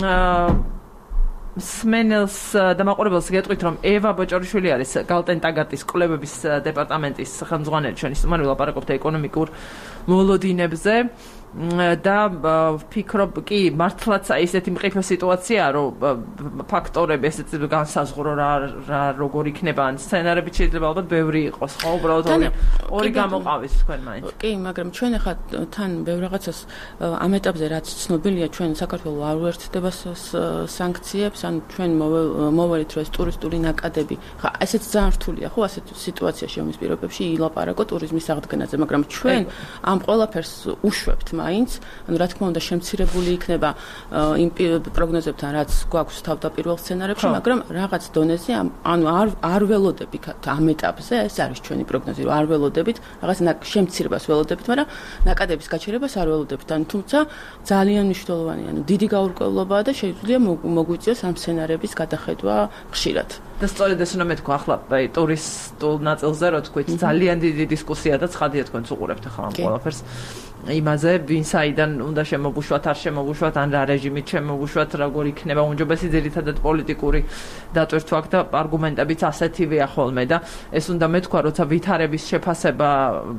სმენელს დამაყურებელს გეტყვით რომ ევა ბოჭორიშვილი არის გალტენ ტაგარტის კვლევების დეპარტამენტის ხელმძღვანელი, ჩვენ ისმარ ვილაპარაკობთ ეკონომიკურ მოლოდინებზე და ვფიქრობ კი მართლაც ესეთი მყიფე სიტუაციაა რომ ფაქტორები ესეთი განსაზღვრო რა რა როგორ იქნება ან სცენარები შეიძლება ალბათ ბევრი იყოს ხო უბრალოდ ორი ორი გამოყავის თქვენ მაინც კი მაგრამ ჩვენ ახლა თან ბევრ რაღაცას ამ ეტაპზე რაც ცნობილია ჩვენ საქართველოს არ უერთდება სანქციებს ან ჩვენ მოვალით რომ ეს ტურისტული ნაკადები ხა ესეც ძალიან რთულია ხო ასეთ სიტუაციაში ომის პირობებში ილაპარაკო ტურიზმის აღდგენაზე მაგრამ ჩვენ ამ ყველაფერს უშვებთ მაინც, ანუ რა თქმა უნდა შემცირებული იქნება იმ პროგნოზებთან, რაც გვაქვს თავდაპირველ სცენარებში, მაგრამ რაღაც დონეზე, ანუ არ არ ველოდებით ამ ეტაპზე, ეს არის ჩვენი პროგნოზი, რომ არ ველოდებით, რაღაც შემცირებას ველოდებით, მაგრამ ნაკადების გაჩერებას არ ველოდებით. ან თუმცა ძალიან მნიშვნელოვანია, ანუ დიდი გაურკვევლობაა და შეიძლება მოგვიწიოს ამ სცენარების გადახედვა ხშირად. და სწორედ ეს უნდა მეთქვა ახლა ტურისტულ ნაწილზე, რო თქვით, ძალიან დიდი დისკუსია და ცხადია თქვენც უყურებთ ახლა ამ ყველაფერს. იმაზე, ვინ საიდან უნდა შემოგუშვათ, არ შემოგუშვათ, ან რა რეჟიმით შემოგუშვათ, როგორ იქნება უმჯობესი ძირითადად პოლიტიკური დატვირთვა აქვს და არგუმენტებიც ასეთივეა ხოლმე და ეს უნდა მეთქვა, როცა ვითარების შეფასება,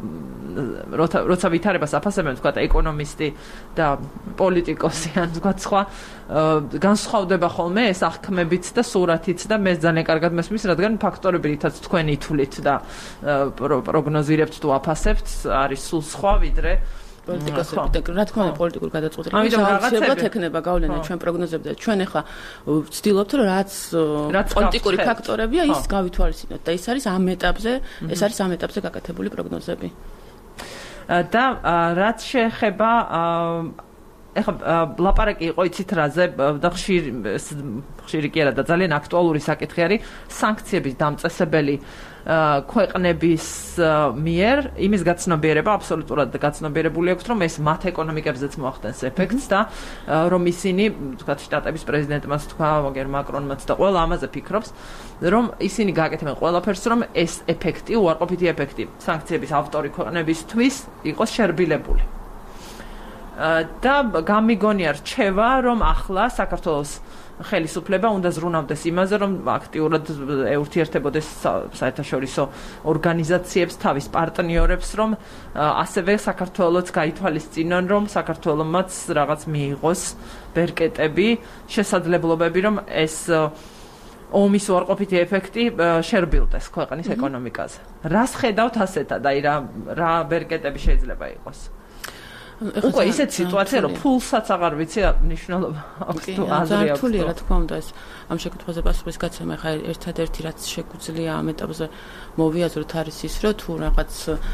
როცა ვითარებას აფასებენ, თქვა ეკონომისტი და პოლიტიკოსი, ან თქვა სხვა განსხვავდება ხოლმე ეს აღქმებიც და სურათიც და მე ძალიან კარგად მესმის, რადგან ფაქტორები, რითაც თქვენ ითვლით და პროგნოზირებთ თუ აფასებთ, არის სულ სხვა ვიდრე პოლიტიკოსები და რა თქმა უნდა პოლიტიკური გადაწყვეტილება შეიძლება ექნება გავლენა ჩვენ პროგნოზებზე და ჩვენ ახლა ვცდილობთ რომ რაც პოლიტიკური ფაქტორებია ის გავითვალისწინოთ და ის არის ამ ეტაპზე ეს არის ამ ეტაპზე გაკეთებული პროგნოზები და რაც შეეხება ეხლა ლაპარაკი იყო იცით რაზე და ხშირი ხშირი კი არა და ძალიან აქტუალური საკითხი არის სანქციების დამწესებელი ქვეყნების მიერ იმის გაცნობიერება აბსოლუტურად გაცნობიერებული აქვს რომ ეს მათ ეკონომიკებზეც მოახდენს ეფექტს და რომ ისინი თქვათ შტატების პრეზიდენტმაც თქვა მაგერ მაკრონმაც და ყველა ამაზე ფიქრობს რომ ისინი გააკეთებენ ყველაფერს რომ ეს ეფექტი უარყოფითი ეფექტი სანქციების ავტორი ქვეყნებისთვის იყოს შერბილებული და გამიგონია რჩევა რომ ახლა საქართველოს ხელისუფლება უნდა ზრუნავდეს იმაზე რომ აქტიურად ეურთიერთებოდეს საერთაშორისო ორგანიზაციებს თავის პარტნიორებს რომ ასევე საქართველოც გაითვალისწინონ რომ საქართველომაც რაღაც მიიღოს ბერკეტები შესაძლებლობები რომ ეს ომის უარყოფითი ეფექტი შერბილდეს ქვეყნის ეკონომიკაზე რას ხედავთ ასეთად აი რა რა ბერკეტები შეიძლება იყოს უკვე ისეთ სიტუაცია რომ ფულსაც აღარ ვიცი მნიშვნელობა აქვს თუ აზრი აქვს რთულია რა თქმა უნდა ეს ამ შეკითხვაზე პასუხის გაცემა ხა ერთადერთი რაც შეგვიძლია ამ ეტაპზე მოვიაზროთ არის ის რომ თუ რაღაც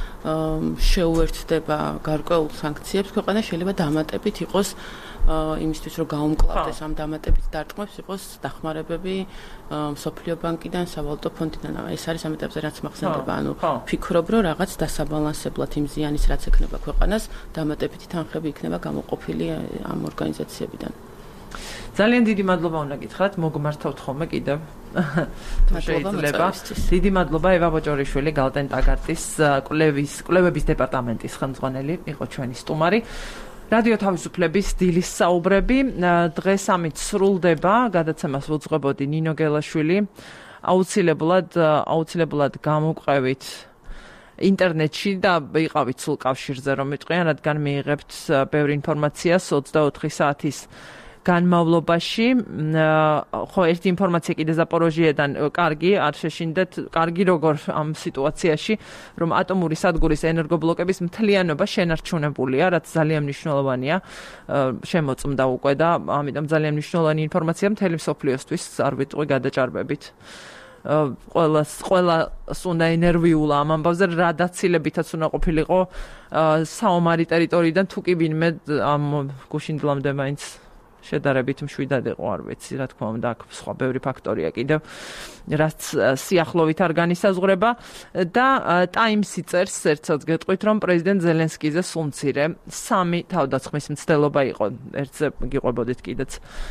შეუერთდება გარკვეულ სანქციებს ქვეყანა შეიძლება დამატებით იყოს იმისთვის რომ გაუმკლავდეს ამ დამატებით დარტყმებს იყოს დახმარებები სოფლიო ბანკიდან, სავალუტო ფონდიდან. ეს არის ამ ეტაპზე რაც მახსენდება. ანუ ფიქრობ რომ რაღაც დასაბალანსებლად იმ ზიანის რაც ექნება ქვეყანას დამატებითი თანხები იქნება გამოყოფილი ამ ორგანიზაციებიდან. ძალიან დიდი მადლობა უნდა გითხრათ, მოგმართავთ ხოლმე კიდევ. თუ შეიძლება. დიდი მადლობა ევა ბოჭორიშვილი, გალტენ ტაგარტის კვლევის კვლევების დეპარტამენტის ხელმძღვანელი იყო ჩვენი სტუმარი. რადიო თავისუფლების დილის საუბრები დღეს ამით სრულდება გადაცემას უძღვებოდი ნინო გელაშვილი აუცილებლად აუცილებლად გამოვყევით ინტერნეტში და იყავით სულ კავშირზე რომ მიტყვიან, რადგან მიიღებთ ბევრი ინფორმაციას ოცდაოთხი საათის განმავლობაში. ხო, ერთი ინფორმაცია კიდე ზაპოროჟიედან კარგი, არ შეშინდეთ, კარგი როგორ ამ სიტუაციაში, რომ ატომური სადგურის ენერგობლოკების მთლიანობა შენარჩუნებულია, რაც ძალიან მნიშვნელოვანია. შემოწმდა უკვე და ამიტომ ძალიან მნიშვნელოვანი ინფორმაცია მთელი მსოფლიოსთვის, არ ვიტყვი გადაჭარბებით. ყველას ყველას უნდა ენერვიულა ამ ამბავზე, რა დაცილებითაც უნდა ყოფილიყო საომარი ტერიტორიიდან, თუ კი ვინმე ამ გუშინდლამდე მაინც შედარებით მშვიდად იყო, არ ვიცი, რა თქმა უნდა, აქ სხვა ბევრი ფაქტორია კიდევ, რაც სიახლოვით არ განისაზღვრება და Times-ი წერს ერთსაც გეტყვით, რომ პრეზიდენტ ზელენსკიზე სულ მცირე სამი თავდასხმის მცდელობა იყო. ერთზე გიყვებოდით კიდეც.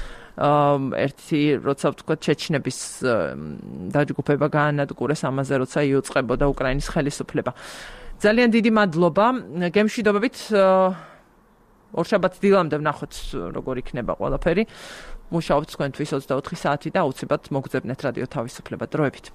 ერთი, როცა ვთქვათ, ჩეჩნების დაჯგუფება გაანადგურეს ამაზე, როცა იუწყებოდა უკრაინის ხელისუფლება. ძალიან დიდი მადლობა. გემშვიდობებით ორშაბათს დილამდე ვნახოთ, როგორ იქნება ყველაფერი. მუშაობთ თქვენთვის ოცდაოთხი საათი და აუცილებლად მოგძებნეთ რადიო თავისუფლება. დროებით.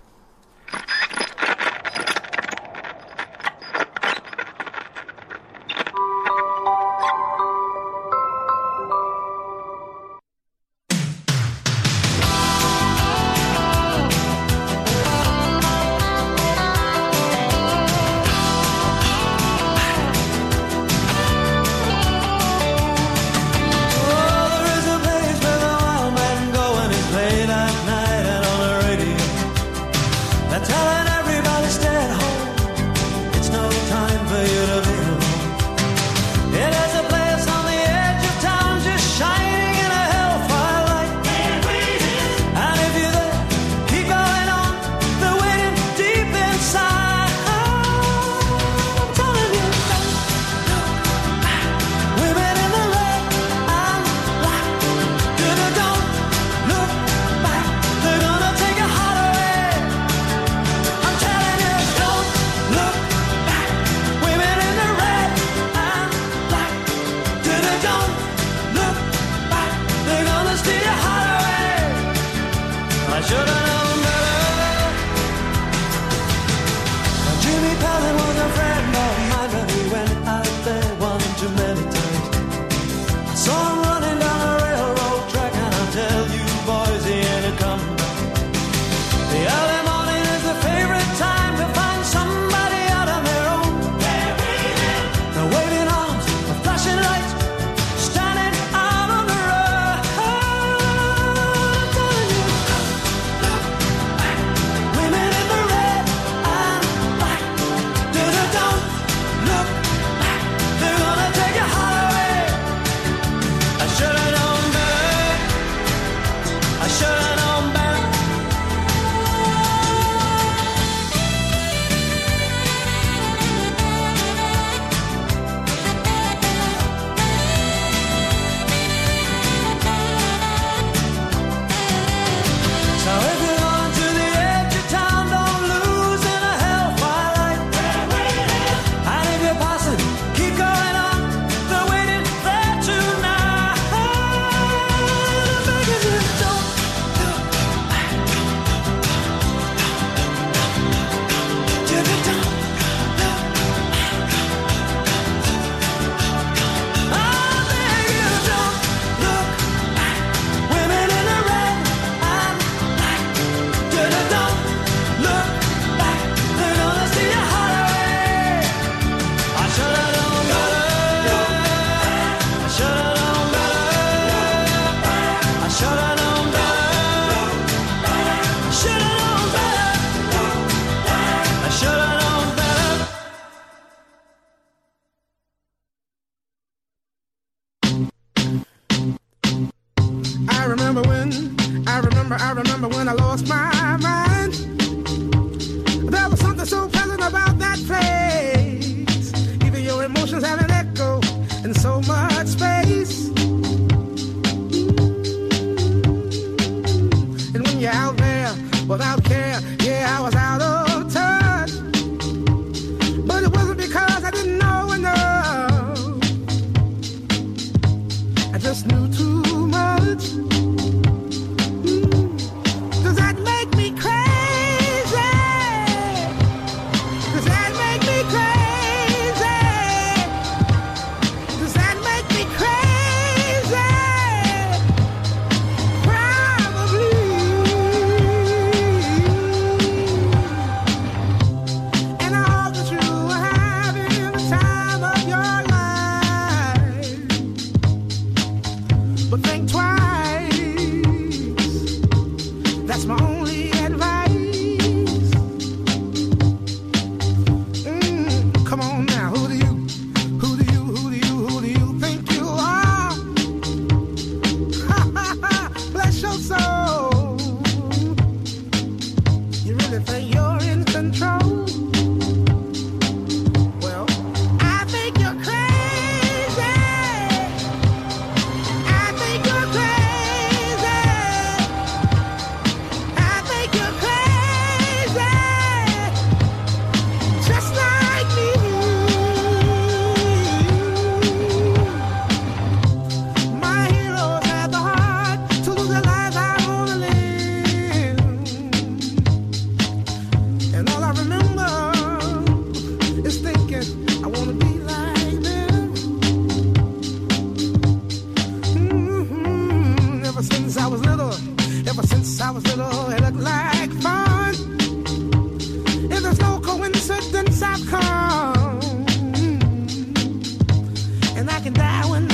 Does that make me crazy? Does that make me that when